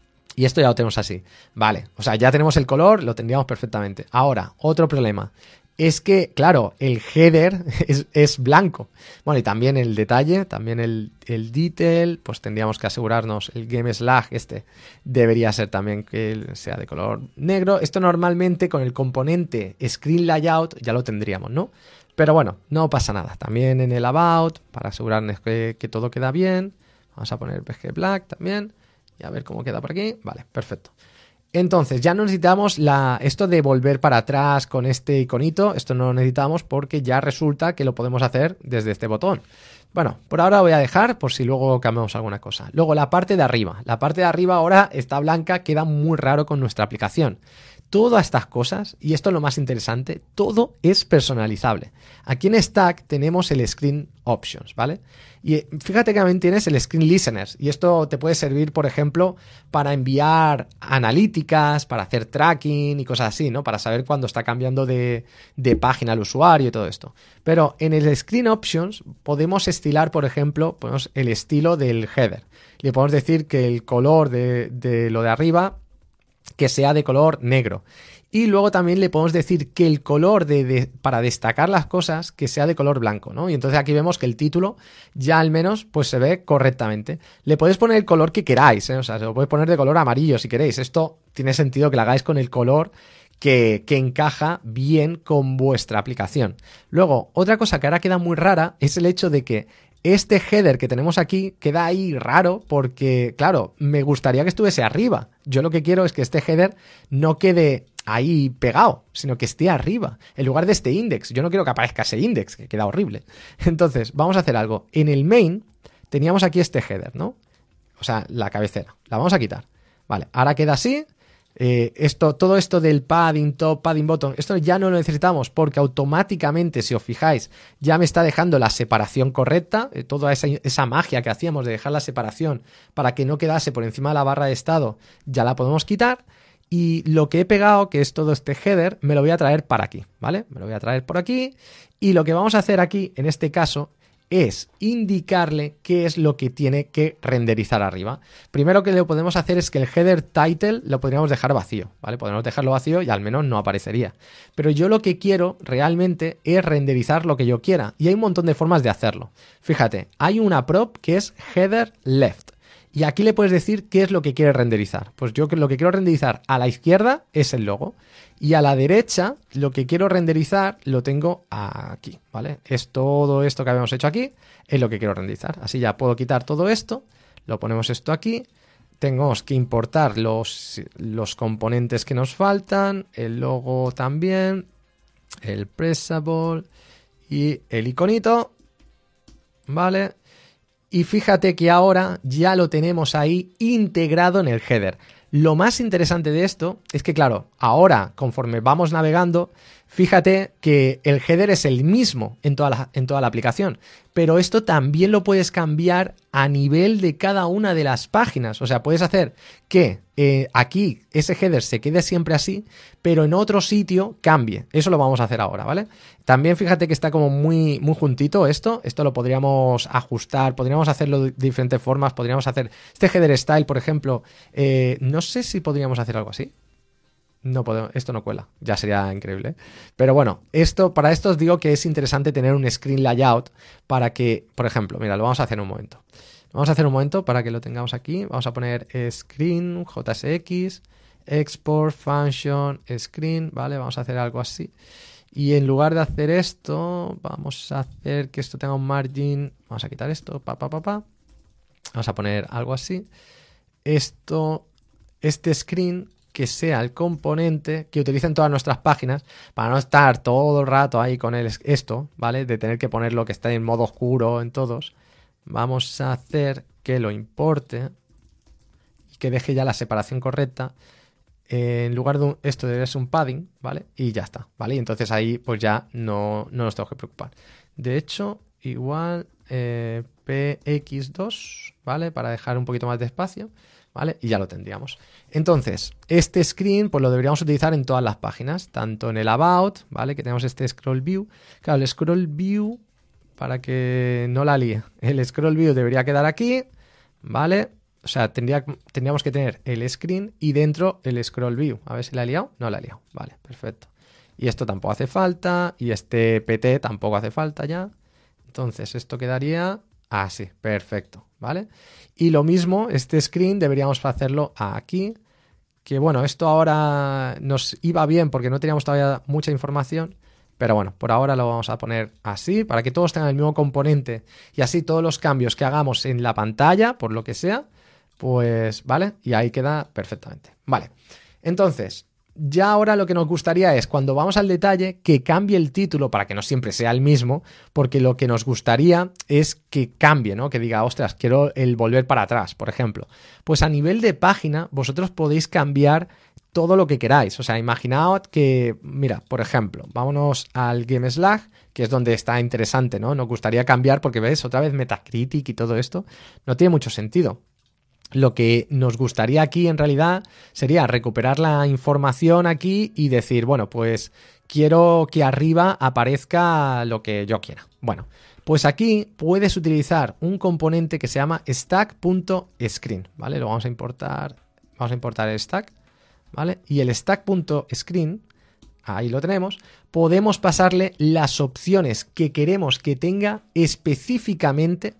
y esto ya lo tenemos así, vale, o sea, ya tenemos el color, lo tendríamos perfectamente. Ahora, otro problema, es que, claro, el header es blanco. Bueno, y también el detalle, también el detail, pues tendríamos que asegurarnos, el game slash debería ser también que sea de color negro. Esto normalmente con el componente screen layout ya lo tendríamos, ¿no? Pero bueno, no pasa nada. También en el about, para asegurarnos que todo queda bien, vamos a poner BG Black también. Y a ver cómo queda por aquí. Vale, perfecto. Entonces, ya no necesitamos esto de volver para atrás con este iconito. Esto no lo necesitamos porque ya resulta que lo podemos hacer desde este botón. Bueno, por ahora voy a dejar por si luego cambiamos alguna cosa. Luego la parte de arriba. La parte de arriba ahora está blanca, queda muy raro con nuestra aplicación. Todas estas cosas, y esto es lo más interesante, todo es personalizable. Aquí en Stack tenemos el Screen Options, ¿vale? Y fíjate que también tienes el Screen Listeners, y esto te puede servir, por ejemplo, para enviar analíticas, para hacer tracking y cosas así, ¿no? Para saber cuándo está cambiando de página el usuario y todo esto. Pero en el Screen Options podemos estilar, por ejemplo, ponemos el estilo del header. Le podemos decir que el color de lo de arriba que sea de color negro. Y luego también le podemos decir que el color para destacar las cosas que sea de color blanco, ¿no? Y entonces aquí vemos que el título ya al menos pues se ve correctamente. Le podéis poner el color que queráis, ¿eh? O sea, se lo podéis poner de color amarillo si queréis. Esto tiene sentido que lo hagáis con el color que encaja bien con vuestra aplicación. Luego, otra cosa que ahora queda muy rara es el hecho de que este header que tenemos aquí queda ahí raro porque, claro, me gustaría que estuviese arriba. Yo lo que quiero es que este header no quede ahí pegado, sino que esté arriba, en lugar de este index. Yo no quiero que aparezca ese index, que queda horrible. Entonces, vamos a hacer algo. En el main teníamos aquí este header, ¿no? O sea, la cabecera. La vamos a quitar. Vale, ahora queda así. Todo esto del padding top, padding bottom, esto ya no lo necesitamos porque automáticamente, si os fijáis, ya me está dejando la separación correcta, toda esa magia que hacíamos de dejar la separación para que no quedase por encima de la barra de estado, ya la podemos quitar. Y lo que he pegado, que es todo este header, me lo voy a traer para aquí, ¿vale? Me lo voy a traer por aquí y lo que vamos a hacer aquí, en este caso, es indicarle qué es lo que tiene que renderizar arriba. Primero que lo podemos hacer es que el header title lo podríamos dejar vacío, ¿vale? Podemos dejarlo vacío y al menos no aparecería. Pero yo lo que quiero realmente es renderizar lo que yo quiera y hay un montón de formas de hacerlo. Fíjate, hay una prop que es header left. Y aquí le puedes decir qué es lo que quieres renderizar. Pues yo lo que quiero renderizar a la izquierda es el logo. Y a la derecha lo que quiero renderizar lo tengo aquí, ¿vale? Es todo esto que habíamos hecho aquí, es lo que quiero renderizar. Así ya puedo quitar todo esto, lo ponemos esto aquí. Tenemos que importar los componentes que nos faltan, el logo también, el pressable y el iconito, ¿vale? Y fíjate que ahora ya lo tenemos ahí integrado en el header. Lo más interesante de esto es que, claro, ahora, conforme vamos navegando, fíjate que el header es el mismo en toda la aplicación, pero esto también lo puedes cambiar a nivel de cada una de las páginas. O sea, puedes hacer que aquí ese header se quede siempre así, pero en otro sitio cambie. Eso lo vamos a hacer ahora, ¿vale? También fíjate que está como muy, muy juntito esto. Esto lo podríamos ajustar, podríamos hacerlo de diferentes formas. Podríamos hacer este header style, por ejemplo. No sé si podríamos hacer algo así. no podemos, esto no cuela, ya sería increíble, ¿eh? Pero bueno, para esto os digo que es interesante tener un screen layout para que, por ejemplo, mira, lo vamos a hacer un momento. Vamos a hacer un momento para que lo tengamos aquí. Vamos a poner screen, JSX, export, function, screen, ¿vale? Vamos a hacer algo así. Y en lugar de hacer esto, vamos a hacer que esto tenga un margin. Vamos a quitar esto, Vamos a poner algo así. Este screen que sea el componente que utilicen todas nuestras páginas para no estar todo el rato ahí con esto, ¿vale? De tener que poner lo que está en modo oscuro en todos. Vamos a hacer que lo importe y que deje ya la separación correcta. En lugar de esto debería ser un padding, ¿vale? Y ya está, ¿vale? Y entonces ahí pues ya no nos tengo que preocupar. De hecho, igual px2, ¿vale? Para dejar un poquito más de espacio, ¿vale? Y ya lo tendríamos. Entonces, este screen pues lo deberíamos utilizar en todas las páginas, tanto en el About, ¿vale? Que tenemos este scroll view. Claro, el scroll view, para que no la líe, el scroll view debería quedar aquí, ¿vale? O sea, tendríamos que tener el screen y dentro el scroll view. A ver si la he liado. No la he liado. Vale, perfecto. Y esto tampoco hace falta. Y este PT tampoco hace falta ya. Entonces, esto quedaría así. Perfecto, ¿vale? Y lo mismo, este screen deberíamos hacerlo aquí. Que bueno, esto ahora nos iba bien porque no teníamos todavía mucha información. Pero bueno, por ahora lo vamos a poner así para que todos tengan el mismo componente. Y así todos los cambios que hagamos en la pantalla, por lo que sea, pues, ¿vale? Y ahí queda perfectamente. Vale, entonces, ya ahora lo que nos gustaría es, cuando vamos al detalle, que cambie el título para que no siempre sea el mismo, porque lo que nos gustaría es que cambie, ¿no? Que diga, ostras, quiero el volver para atrás, por ejemplo. Pues a nivel de página, vosotros podéis cambiar todo lo que queráis. O sea, imaginaos que, mira, por ejemplo, vámonos al GameSlag, que es donde está interesante, ¿no? Nos gustaría cambiar porque, ¿ves? Otra vez Metacritic y todo esto no tiene mucho sentido. Lo que nos gustaría aquí en realidad sería recuperar la información aquí y decir, bueno, pues quiero que arriba aparezca lo que yo quiera. Bueno, pues aquí puedes utilizar un componente que se llama stack.screen, ¿vale? Lo vamos a importar el stack, ¿vale? Y el stack.screen, ahí lo tenemos, podemos pasarle las opciones que queremos que tenga específicamente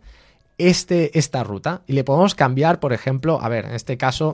esta ruta y le podemos cambiar, por ejemplo, a ver, en este caso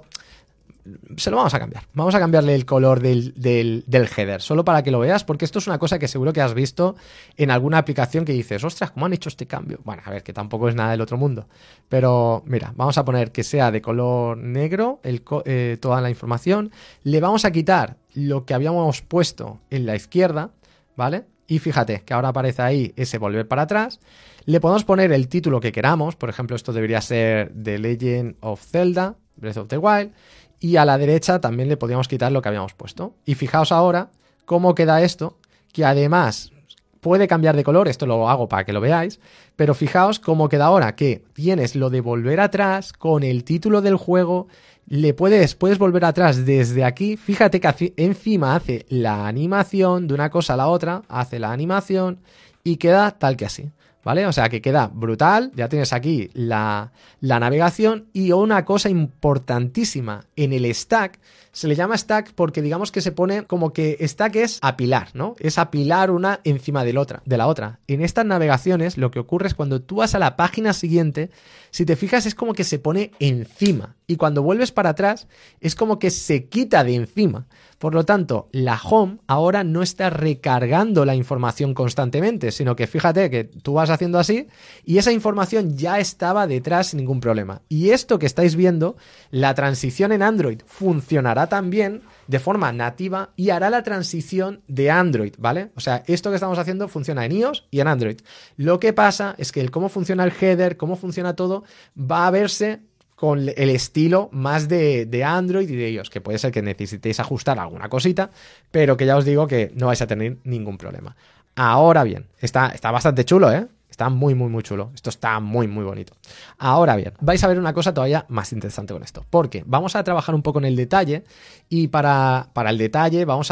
se lo vamos a cambiar. Vamos a cambiarle el color del header, solo para que lo veas, porque esto es una cosa que seguro que has visto en alguna aplicación que dices, ostras, ¿cómo han hecho este cambio? Bueno, a ver, que tampoco es nada del otro mundo. Pero mira, vamos a poner que sea de color negro toda la información. Le vamos a quitar lo que habíamos puesto en la izquierda, ¿vale? Y fíjate que ahora aparece ahí ese volver para atrás. Le podemos poner el título que queramos. Por ejemplo, esto debería ser The Legend of Zelda, Breath of the Wild. Y a la derecha también le podríamos quitar lo que habíamos puesto. Y fijaos ahora cómo queda esto, que además puede cambiar de color. Esto lo hago para que lo veáis. Pero fijaos cómo queda ahora, que tienes lo de volver atrás con el título del juego. Puedes volver atrás desde aquí. Fíjate que encima hace la animación de una cosa a la otra. Hace la animación y queda tal que así, ¿vale? O sea que queda brutal. Ya tienes aquí la navegación. Y una cosa importantísima, en el stack, se le llama stack porque digamos que se pone como que stack es apilar, ¿no? Es apilar una encima de la otra. En estas navegaciones lo que ocurre es cuando tú vas a la página siguiente, si te fijas es como que se pone encima. Y cuando vuelves para atrás es como que se quita de encima. Por lo tanto, la home ahora no está recargando la información constantemente, sino que fíjate que tú vas haciendo así y esa información ya estaba detrás sin ningún problema. Y esto que estáis viendo, la transición en Android funcionará también de forma nativa y hará la transición de Android, ¿vale? O sea, esto que estamos haciendo funciona en iOS y en Android. Lo que pasa es que cómo funciona el header, cómo funciona todo, va a verse con el estilo más de Android y de iOS, que puede ser que necesitéis ajustar alguna cosita, pero que ya os digo que no vais a tener ningún problema. Ahora bien, está bastante chulo, ¿eh? Está muy, muy, muy chulo. Esto está muy, muy bonito. Ahora bien, vais a ver una cosa todavía más interesante con esto, porque vamos a trabajar un poco en el detalle y para el detalle vamos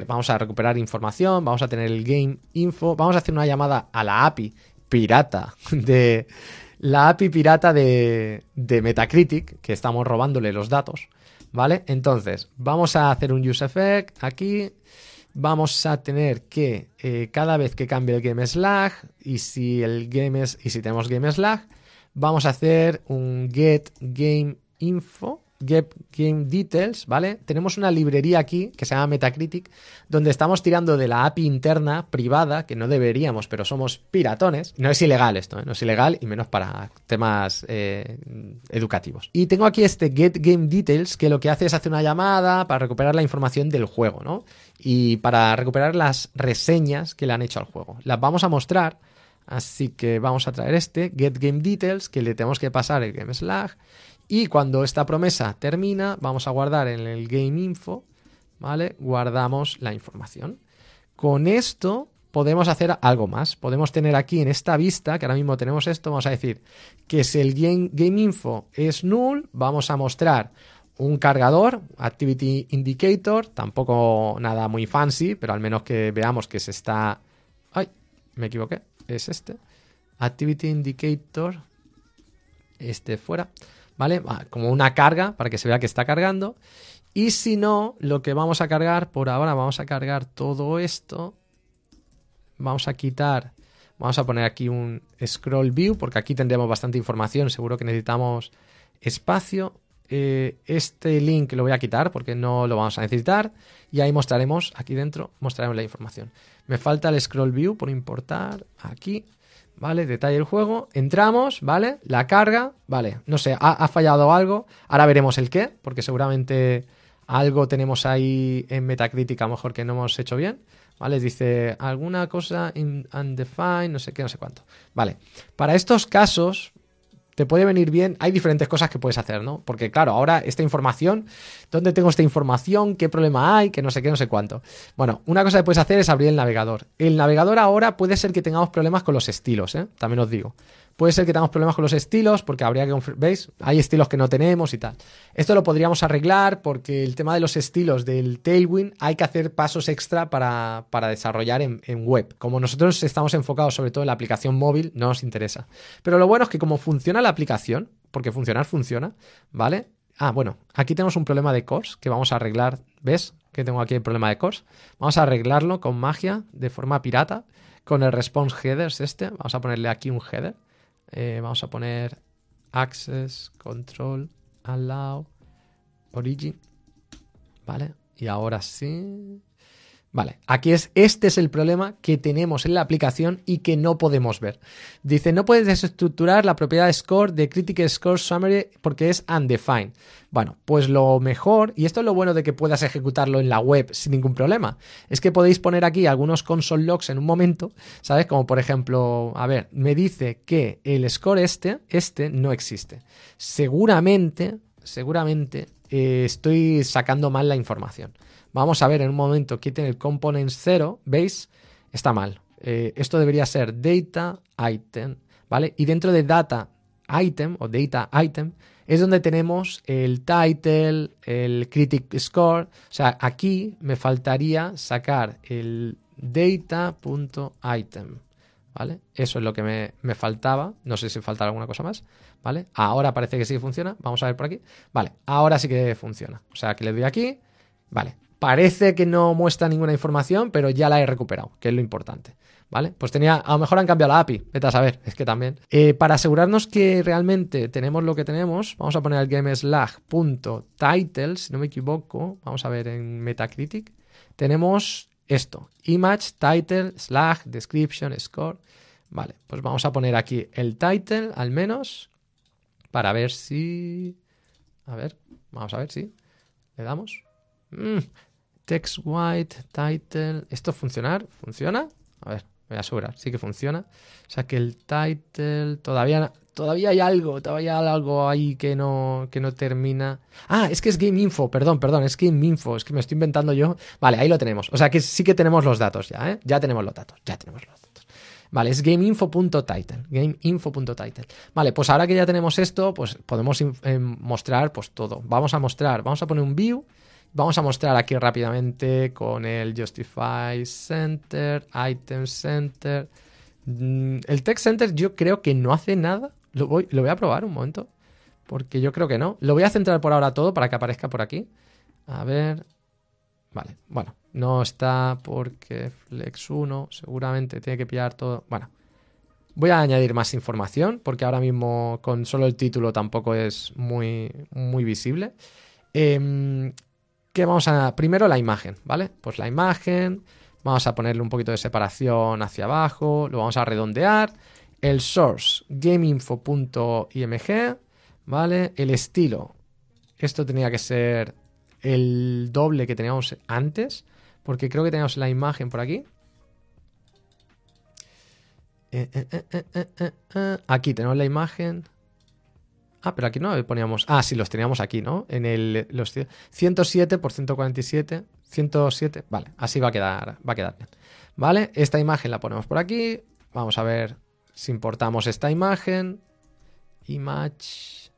a recuperar información, vamos a tener el game info, vamos a hacer una llamada a la API pirata de Metacritic, que estamos robándole los datos, ¿vale? Entonces, vamos a hacer un useEffect aquí. Vamos a tener que cada vez que cambie el GameSlag y si tenemos GameSlag, vamos a hacer un getGameInfo, getGameDetails, ¿vale? Tenemos una librería aquí que se llama Metacritic, donde estamos tirando de la API interna privada, que no deberíamos, pero somos piratones. No es ilegal esto, ¿eh? No es ilegal y menos para temas educativos. Y tengo aquí este getGameDetails, que lo que hace es hacer una llamada para recuperar la información del juego, ¿no? Y para recuperar las reseñas que le han hecho al juego. Las vamos a mostrar, así que vamos a traer este getGameDetails, que le tenemos que pasar el GameSlag. Y cuando esta promesa termina, vamos a guardar en el GameInfo, ¿vale? Guardamos la información. Con esto podemos hacer algo más. Podemos tener aquí en esta vista, que ahora mismo tenemos esto, vamos a decir que si el GameInfo es null, vamos a mostrar un cargador, Activity Indicator, tampoco nada muy fancy, pero al menos que veamos que se está... ¡Ay! Me equivoqué, es este. Activity Indicator, fuera, ¿vale? Como una carga para que se vea que está cargando. Y si no, lo que vamos a cargar, por ahora vamos a cargar todo esto. Vamos a quitar, vamos a poner aquí un Scroll View, porque aquí tendremos bastante información, seguro que necesitamos espacio. Este link lo voy a quitar porque no lo vamos a necesitar y ahí mostraremos, aquí dentro mostraremos la información. Me falta el Scroll View por importar aquí, ¿vale? Detalle del juego, entramos, ¿vale? La carga, ¿vale? No sé, ha fallado algo, ahora veremos el qué, porque seguramente algo tenemos ahí en Metacritic a lo mejor que no hemos hecho bien, ¿vale? Dice alguna cosa undefined, no sé qué, no sé cuánto. Vale, para estos casos te puede venir bien, hay diferentes cosas que puedes hacer, ¿no? Porque claro, ahora esta información, ¿dónde tengo esta información? ¿Qué problema hay? Que no sé qué, no sé cuánto. Bueno, una cosa que puedes hacer es abrir el navegador. El navegador ahora puede ser que tengamos problemas con los estilos, ¿eh? También os digo. Puede ser que tengamos problemas con los estilos porque habría que... ¿Veis? Hay estilos que no tenemos y tal. Esto lo podríamos arreglar porque el tema de los estilos del Tailwind hay que hacer pasos extra para desarrollar en web. Como nosotros estamos enfocados sobre todo en la aplicación móvil, no nos interesa. Pero lo bueno es que como funciona la aplicación, porque funcionar funciona, ¿vale? Ah, bueno, aquí tenemos un problema de cores que vamos a arreglar. ¿Ves? Que tengo aquí el problema de cores. Vamos a arreglarlo con magia, de forma pirata, con el response headers Vamos a ponerle aquí un header. Vamos a poner access, control, allow, origin, ¿vale? Y ahora sí... Vale, aquí este es el problema que tenemos en la aplicación y que no podemos ver. Dice, no puedes desestructurar la propiedad score de Critical Score Summary porque es undefined. Bueno, pues lo mejor, y esto es lo bueno de que puedas ejecutarlo en la web sin ningún problema, es que podéis poner aquí algunos console logs en un momento, ¿sabes? Como por ejemplo, a ver, me dice que el score este no existe. Seguramente estoy sacando mal la información. Vamos a ver en un momento, quiten el component 0, ¿veis? Está mal. Esto debería ser data item, ¿vale? Y dentro de data item o data item es donde tenemos el title, el critic score. O sea, aquí me faltaría sacar el data.item, ¿vale? Eso es lo que me faltaba. No sé si falta alguna cosa más, ¿vale? Ahora parece que sí funciona. Vamos a ver por aquí. Vale, ahora sí que funciona. O sea, que le doy aquí. Vale. Parece que no muestra ninguna información, pero ya la he recuperado, que es lo importante, ¿vale? Pues a lo mejor han cambiado la API, vete a saber, es que también. Para asegurarnos que realmente tenemos lo que tenemos, vamos a poner el GameSlag.title, si no me equivoco, vamos a ver en Metacritic, tenemos esto, image, title, slag, description, score, vale, pues vamos a poner aquí el title, al menos, para ver si... A ver, vamos a ver si le damos... Text white, title. ¿Esto funciona? A ver, me voy a asegurar. Sí que funciona. O sea que el title todavía hay algo ahí que no termina. Ah, es que es GameInfo, perdón, es GameInfo, es que me estoy inventando yo. Vale, ahí lo tenemos. O sea que sí que tenemos los datos ya, ¿eh? Ya tenemos los datos. Vale, es GameInfo.title. Vale, pues ahora que ya tenemos esto, pues podemos mostrar pues todo. Vamos a poner un view. Vamos a mostrar aquí rápidamente con el Justify Center, Item Center. El Text Center yo creo que no hace nada. Lo voy a probar un momento. Porque yo creo que no. Lo voy a centrar por ahora todo para que aparezca por aquí. A ver. Vale, bueno, no está porque Flex 1 seguramente tiene que pillar todo. Bueno, voy a añadir más información porque ahora mismo con solo el título tampoco es muy visible. ¿Qué vamos a...? Primero la imagen, ¿vale? Pues la imagen, vamos a ponerle un poquito de separación hacia abajo, lo vamos a redondear. El source, gameinfo.img, ¿vale? El estilo, esto tenía que ser el doble que teníamos antes, porque creo que teníamos la imagen por aquí. Aquí tenemos la imagen. Ah, pero aquí no poníamos... Ah, sí, los teníamos aquí, ¿no? En los 107 por 147. 107, vale, así va a quedar bien. Vale, esta imagen la ponemos por aquí. Vamos a ver si importamos esta imagen. Image.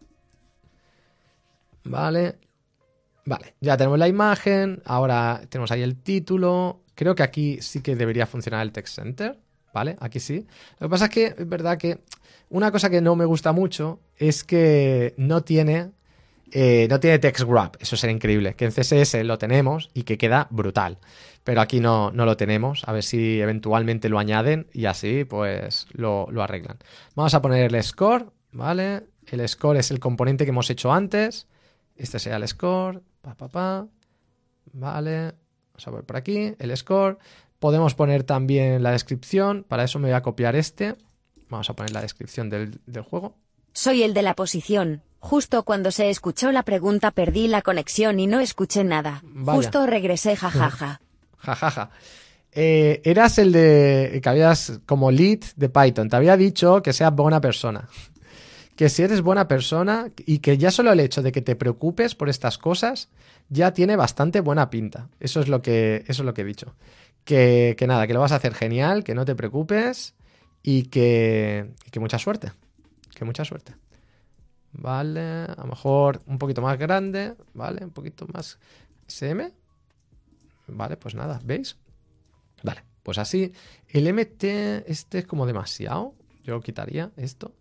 Vale, ya tenemos la imagen. Ahora tenemos ahí el título. Creo que aquí sí que debería funcionar el text center. ¿Vale? Aquí sí. Lo que pasa es que es verdad que una cosa que no me gusta mucho es que no tiene text wrap. Eso sería increíble. Que en CSS lo tenemos y que queda brutal. Pero aquí no lo tenemos. A ver si eventualmente lo añaden y así pues lo arreglan. Vamos a poner el score, ¿vale? El score es el componente que hemos hecho antes. Este sería el score. Vale. Vamos a ver por aquí. El score. Podemos poner también la descripción. Para eso me voy a copiar este. Vamos a poner la descripción del juego. Soy el de la posición. Justo cuando se escuchó la pregunta perdí la conexión y no escuché nada. Vaya. Justo regresé, jajaja. Jajaja. Eras el de que habías como lead de Python. Te había dicho que seas buena persona. Que si eres buena persona y que ya solo el hecho de que te preocupes por estas cosas ya tiene bastante buena pinta. Eso es lo que he dicho. Que nada, que lo vas a hacer genial, que no te preocupes y que mucha suerte. Que mucha suerte. Vale, a lo mejor un poquito más grande, ¿vale? Un poquito más SM. Vale, pues nada, ¿veis? Vale, pues así. El MT, este es como demasiado. Yo quitaría esto.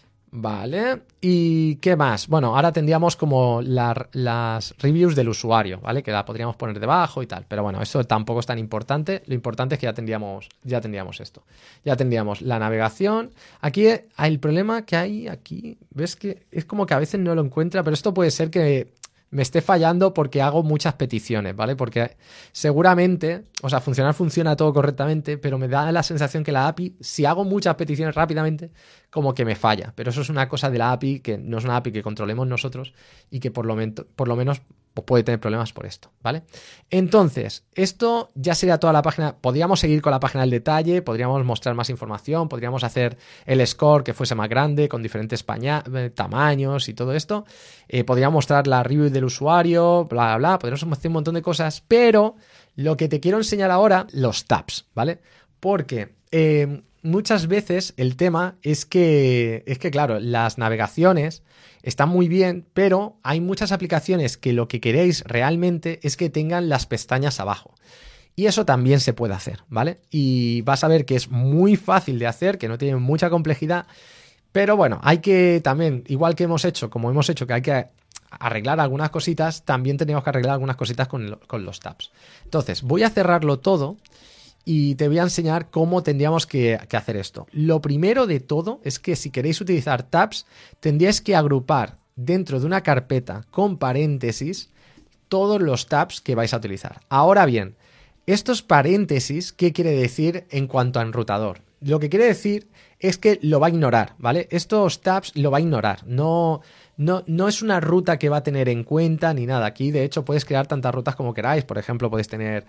Vale, ¿y qué más? Bueno, ahora tendríamos como las reviews del usuario, ¿vale? Que la podríamos poner debajo y tal, pero bueno, eso tampoco es tan importante. Lo importante es que ya tendríamos esto. Ya tendríamos la navegación. Aquí el problema que hay aquí, ves que es como que a veces no lo encuentra, pero esto puede ser que me esté fallando porque hago muchas peticiones, ¿vale? Porque seguramente, o sea, funciona todo correctamente, pero me da la sensación que la API, si hago muchas peticiones rápidamente, como que me falla. Pero eso es una cosa de la API que no es una API que controlemos nosotros y que por lo menos pues puede tener problemas por esto, ¿vale? Entonces, esto ya sería toda la página. Podríamos seguir con la página del detalle, podríamos mostrar más información, podríamos hacer el score que fuese más grande, con diferentes tamaños y todo esto. Podríamos mostrar la review del usuario, bla, bla, bla. Podríamos hacer un montón de cosas, pero lo que te quiero enseñar ahora, los tabs, ¿vale? Porque muchas veces el tema es que, claro, las navegaciones están muy bien, pero hay muchas aplicaciones que lo que queréis realmente es que tengan las pestañas abajo. Y eso también se puede hacer, ¿vale? Y vas a ver que es muy fácil de hacer, que no tiene mucha complejidad, pero bueno, hay que también, igual que como hemos hecho que hay que arreglar algunas cositas, también tenemos que arreglar algunas cositas con los tabs. Entonces, voy a cerrarlo todo y te voy a enseñar cómo tendríamos que hacer esto. Lo primero de todo es que si queréis utilizar tabs, tendríais que agrupar dentro de una carpeta con paréntesis todos los tabs que vais a utilizar. Ahora bien, estos paréntesis, ¿qué quiere decir en cuanto a enrutador? Lo que quiere decir es que lo va a ignorar, ¿vale? Estos tabs lo va a ignorar. No es una ruta que va a tener en cuenta ni nada. Aquí, de hecho, puedes crear tantas rutas como queráis. Por ejemplo, podéis tener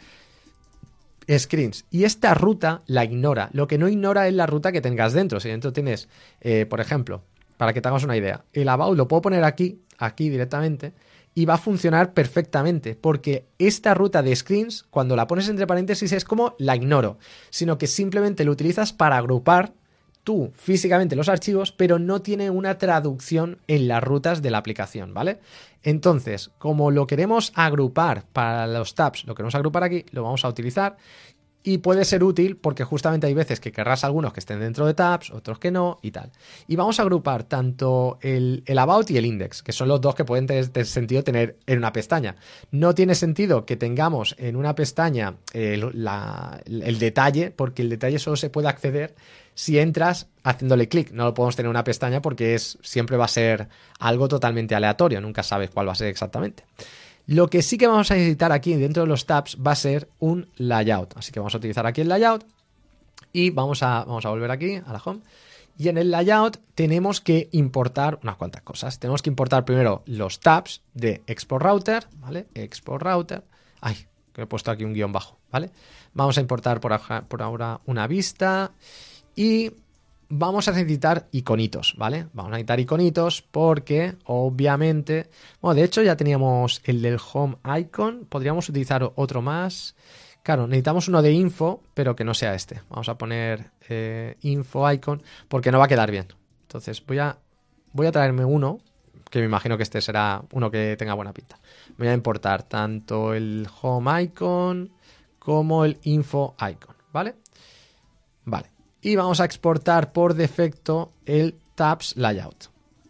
screens. Y esta ruta la ignora. Lo que no ignora es la ruta que tengas dentro. Si dentro tienes, por ejemplo, para que te hagas una idea, el about lo puedo poner aquí directamente, y va a funcionar perfectamente, porque esta ruta de screens, cuando la pones entre paréntesis, es como la ignoro, sino que simplemente lo utilizas para agrupar tú físicamente los archivos, pero no tiene una traducción en las rutas de la aplicación, ¿vale? Entonces, como lo queremos agrupar para los tabs, lo queremos agrupar aquí, lo vamos a utilizar Y puede ser útil porque justamente hay veces que querrás algunos que estén dentro de tabs, otros que no y tal. Y vamos a agrupar tanto el about y el index, que son los dos que pueden tener sentido tener en una pestaña. No tiene sentido que tengamos en una pestaña el detalle, porque el detalle solo se puede acceder si entras haciéndole clic. No lo podemos tener en una pestaña porque siempre va a ser algo totalmente aleatorio, nunca sabes cuál va a ser exactamente. Lo que sí que vamos a necesitar aquí dentro de los tabs va a ser un layout. Así que vamos a utilizar aquí el layout y vamos a volver aquí a la home. Y en el layout tenemos que importar unas cuantas cosas. Tenemos que importar primero los tabs de Export Router, ¿vale? Export Router. Ay, que he puesto aquí un guión bajo, ¿vale? Vamos a importar por ahora una vista y vamos a necesitar iconitos, ¿vale? Vamos a necesitar iconitos porque, obviamente... Bueno, de hecho ya teníamos el del Home Icon. Podríamos utilizar otro más. Claro, necesitamos uno de info, pero que no sea este. Vamos a poner info icon porque no va a quedar bien. Entonces voy a traerme uno, que me imagino que este será uno que tenga buena pinta. Voy a importar tanto el Home Icon como el info icon, ¿vale? Vale. Y vamos a exportar por defecto el tabs layout.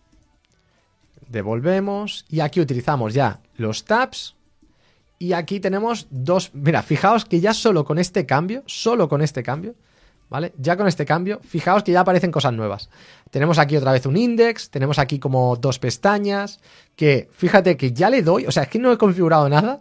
Devolvemos y aquí utilizamos ya los tabs y aquí tenemos dos. Mira, fijaos que ya solo con este cambio, ¿vale? Ya con este cambio, fijaos que ya aparecen cosas nuevas. Tenemos aquí otra vez un index, tenemos aquí como dos pestañas, que fíjate que ya le doy, o sea, es que no he configurado nada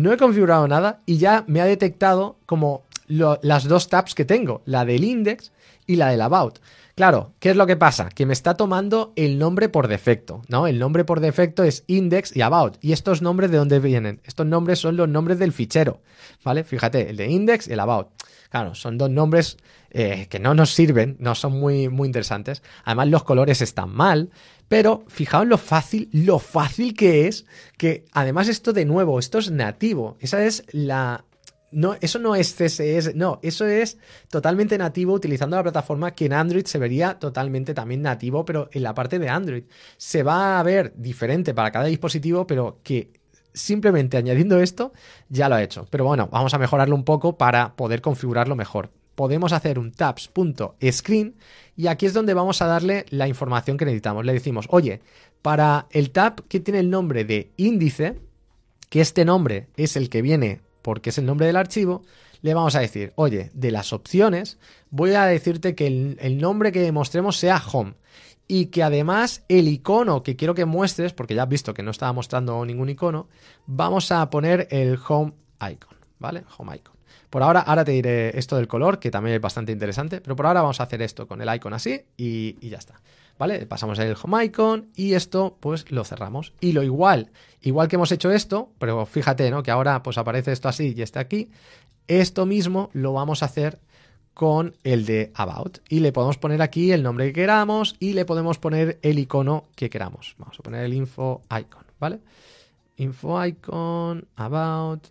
y ya me ha detectado como las dos tabs que tengo, la del index y la del about. Claro, ¿qué es lo que pasa? Que me está tomando el nombre por defecto, ¿no? El nombre por defecto es index y about. ¿Y estos nombres de dónde vienen? Estos nombres son los nombres del fichero, ¿vale? Fíjate, el de index y el about. Claro, son dos nombres que no nos sirven, no son muy, muy interesantes. Además, los colores están mal, pero fijaos lo fácil que es, que además esto de nuevo, esto es nativo. Esa es la... No, eso no es CSS, no, eso es totalmente nativo utilizando la plataforma que en Android se vería totalmente también nativo, pero en la parte de Android se va a ver diferente para cada dispositivo, pero que simplemente añadiendo esto ya lo ha hecho. Pero bueno, vamos a mejorarlo un poco para poder configurarlo mejor. Podemos hacer un tabs.screen y aquí es donde vamos a darle la información que necesitamos. Le decimos, oye, para el tab que tiene el nombre de índice, que este nombre es el que viene porque es el nombre del archivo, le vamos a decir, oye, de las opciones, voy a decirte que el nombre que mostremos sea home y que además el icono que quiero que muestres, porque ya has visto que no estaba mostrando ningún icono, vamos a poner el home icon, ¿vale? Home icon. Por ahora te diré esto del color, que también es bastante interesante, pero por ahora vamos a hacer esto con el icon así y ya está. ¿Vale? Pasamos el home icon y esto pues lo cerramos. Y lo igual que hemos hecho esto, pero fíjate, ¿no? Que ahora pues aparece esto así y está aquí. Esto mismo lo vamos a hacer con el de about. Y le podemos poner aquí el nombre que queramos y le podemos poner el icono que queramos. Vamos a poner el info icon, ¿vale? Info icon, about,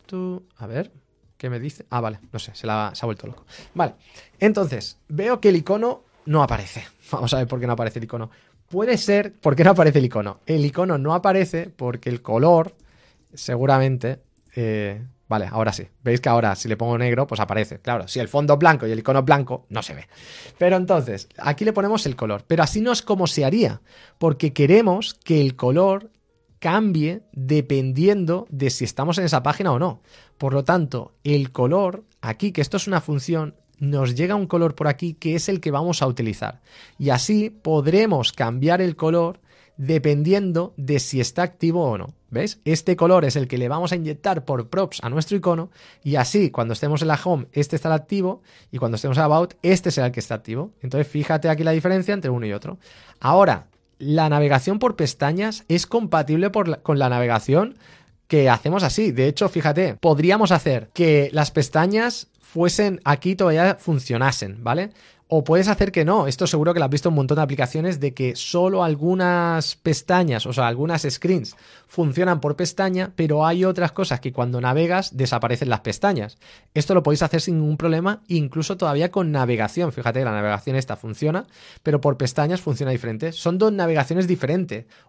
a ver, ¿qué me dice? Ah, vale, no sé, se ha vuelto loco. Vale, entonces, veo que el icono no aparece. Vamos a ver por qué no aparece el icono. Puede ser, ¿por qué no aparece el icono? El icono no aparece porque el color, seguramente... vale, ahora sí. Veis que ahora si le pongo negro, pues aparece. Claro, si el fondo es blanco y el icono es blanco, no se ve. Pero entonces, aquí le ponemos el color. Pero así no es como se haría, porque queremos que el color cambie dependiendo de si estamos en esa página o no. Por lo tanto, el color, aquí, que esto es una función, nos llega un color por aquí que es el que vamos a utilizar. Y así podremos cambiar el color dependiendo de si está activo o no. ¿Ves? Este color es el que le vamos a inyectar por props a nuestro icono y así cuando estemos en la home este estará activo y cuando estemos en about este será el que está activo. Entonces fíjate aquí la diferencia entre uno y otro. Ahora, la navegación por pestañas es compatible con la navegación que hacemos así. De hecho, fíjate, podríamos hacer que las pestañas fuesen aquí todavía funcionasen, ¿vale? O puedes hacer que no, esto seguro que lo has visto en un montón de aplicaciones de que solo algunas pestañas, o sea, algunas screens funcionan por pestaña, pero hay otras cosas que cuando navegas desaparecen las pestañas. Esto lo podéis hacer sin ningún problema, incluso todavía con navegación. Fíjate, la navegación esta funciona, pero por pestañas funciona diferente. Son dos navegaciones diferentes.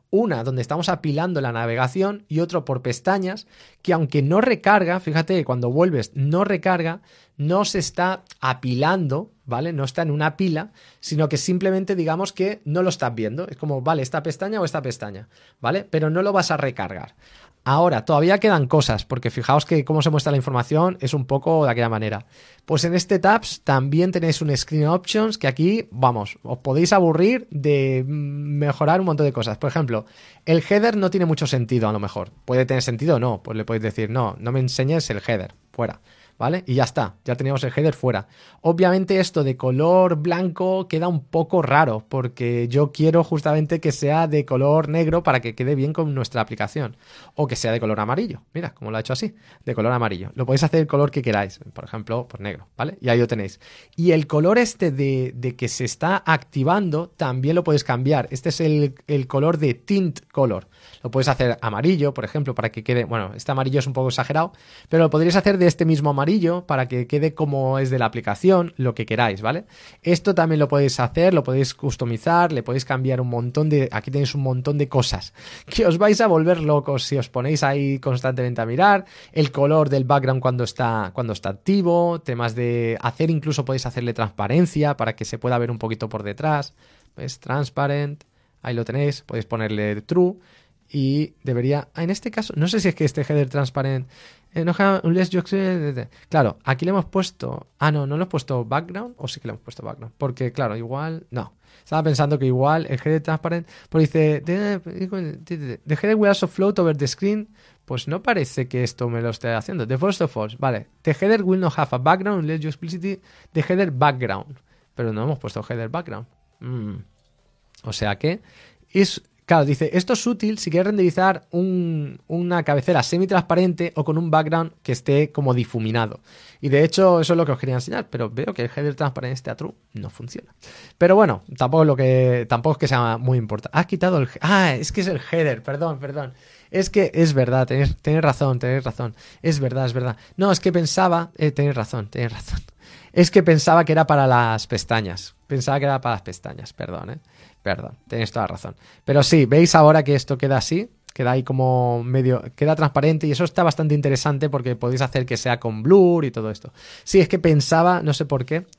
una donde estamos apilando la navegación y otro por pestañas, que aunque no recarga, fíjate, cuando vuelves no recarga, no se está apilando, ¿vale? No está en una pila, sino que simplemente digamos que no lo estás viendo. Es como, vale, esta pestaña o esta pestaña, ¿vale? Pero no lo vas a recargar. Ahora, todavía quedan cosas, porque fijaos que cómo se muestra la información es un poco de aquella manera. Pues en este Tabs también tenéis un Screen Options que aquí, vamos, os podéis aburrir de mejorar un montón de cosas. Por ejemplo, el header no tiene mucho sentido a lo mejor. ¿Puede tener sentido o no? Pues le podéis decir, no me enseñes el header, fuera. ¿Vale? Y ya está, ya teníamos el header fuera. Obviamente esto de color blanco queda un poco raro, porque yo quiero justamente que sea de color negro para que quede bien con nuestra aplicación. O que sea de color amarillo, mira, como lo ha hecho así, de color amarillo. Lo podéis hacer el color que queráis, por ejemplo, pues negro, ¿vale? Y ahí lo tenéis. Y el color este de que se está activando también lo podéis cambiar. Este es el color de tint color. Lo podéis hacer amarillo, por ejemplo, para que quede... Bueno, este amarillo es un poco exagerado, pero lo podríais hacer de este mismo amarillo para que quede como es de la aplicación, lo que queráis, ¿vale? Esto también lo podéis hacer, lo podéis customizar, le podéis cambiar un montón de... Aquí tenéis un montón de cosas que os vais a volver locos si os ponéis ahí constantemente a mirar. El color del background cuando está activo, temas de hacer, incluso podéis hacerle transparencia para que se pueda ver un poquito por detrás. ¿Ves? Transparent, ahí lo tenéis, podéis ponerle true. Y debería, en este caso, no sé si es que este header transparent, claro, aquí le hemos puesto, no le hemos puesto background, o sí que le hemos puesto background, porque claro, igual, no, estaba pensando que igual el header transparent, pues dice, the header will also float over the screen, pues no parece que esto me lo esté haciendo, the first of all, vale, the header will not have a background unless you explicitly the header background, pero no hemos puesto header background, o sea que es... Claro, dice, esto es útil si quieres renderizar una cabecera semi-transparente o con un background que esté como difuminado. Y de hecho, eso es lo que os quería enseñar, pero veo que el header transparente este a true no funciona. Pero bueno, tampoco es que sea muy importante. Has quitado el... es que es el header, perdón. Es que es verdad, tenéis razón. Es verdad. No, es que pensaba... tenéis razón. Es que pensaba que era para las pestañas. Perdón, tenéis toda la razón. Pero sí, veis ahora que esto queda así, queda ahí como medio, queda transparente y eso está bastante interesante porque podéis hacer que sea con blur y todo esto. Sí, es que pensaba, no sé por qué,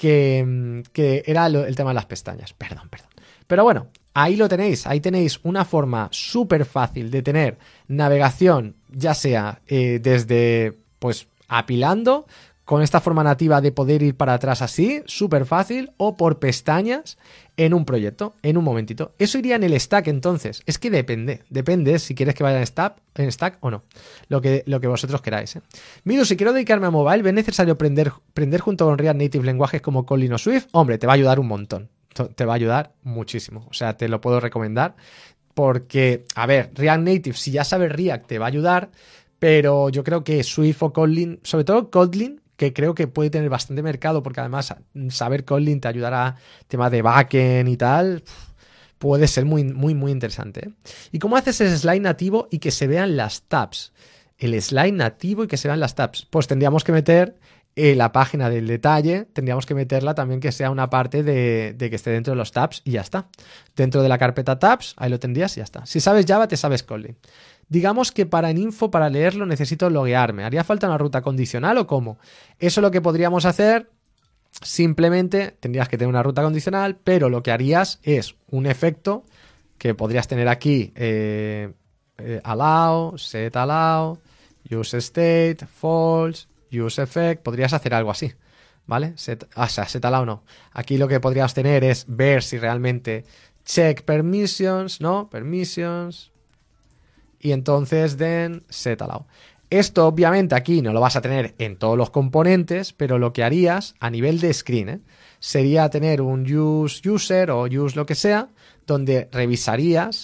que era el tema de las pestañas. Perdón. Pero bueno, ahí lo tenéis, ahí tenéis una forma súper fácil de tener navegación, ya sea desde, pues, apilando, con esta forma nativa de poder ir para atrás así, súper fácil, o por pestañas en un proyecto, en un momentito. Eso iría en el stack entonces. Es que depende si quieres que vaya en stack o no. Lo que vosotros queráis. Miru, si quiero dedicarme a mobile, ¿es necesario aprender junto con React Native lenguajes como Kotlin o Swift? Hombre, te va a ayudar un montón. Te va a ayudar muchísimo. O sea, te lo puedo recomendar porque, a ver, React Native, si ya sabes React, te va a ayudar, pero yo creo que Swift o Kotlin, sobre todo Kotlin, que creo que puede tener bastante mercado, porque además saber Kotlin te ayudará a temas de backend y tal, puede ser muy interesante. ¿Y cómo haces el slide nativo y que se vean las tabs? El slide nativo y que se vean las tabs. Pues tendríamos que meter la página del detalle, tendríamos que meterla también que sea una parte de que esté dentro de los tabs y ya está. Dentro de la carpeta tabs, ahí lo tendrías y ya está. Si sabes Java, te sabes Kotlin. Digamos que para info, para leerlo, necesito loguearme. ¿Haría falta una ruta condicional o cómo? Eso es lo que podríamos hacer. Simplemente tendrías que tener una ruta condicional, pero lo que harías es un efecto que podrías tener aquí, allow, set allow, use state, false, use effect. Podrías hacer algo así, ¿vale? Set allow no. Aquí lo que podrías tener es ver si realmente check permissions, ¿no? Permissions. Y entonces then set allow. Esto obviamente aquí no lo vas a tener en todos los componentes, pero lo que harías a nivel de screen sería tener un use user o use lo que sea, donde revisarías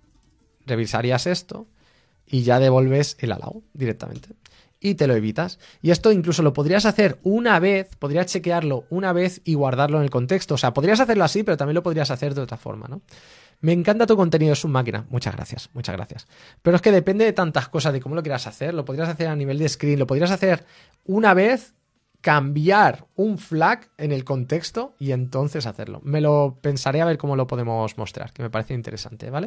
esto y ya devuelves el allow directamente. Y te lo evitas. Y esto incluso lo podrías hacer una vez, podrías chequearlo una vez y guardarlo en el contexto. O sea, podrías hacerlo así, pero también lo podrías hacer de otra forma, ¿no? Me encanta tu contenido, es un máquina. Muchas gracias. Pero es que depende de tantas cosas, de cómo lo quieras hacer. Lo podrías hacer a nivel de screen, lo podrías hacer una vez, cambiar un flag en el contexto y entonces hacerlo. Me lo pensaré a ver cómo lo podemos mostrar, que me parece interesante, ¿vale?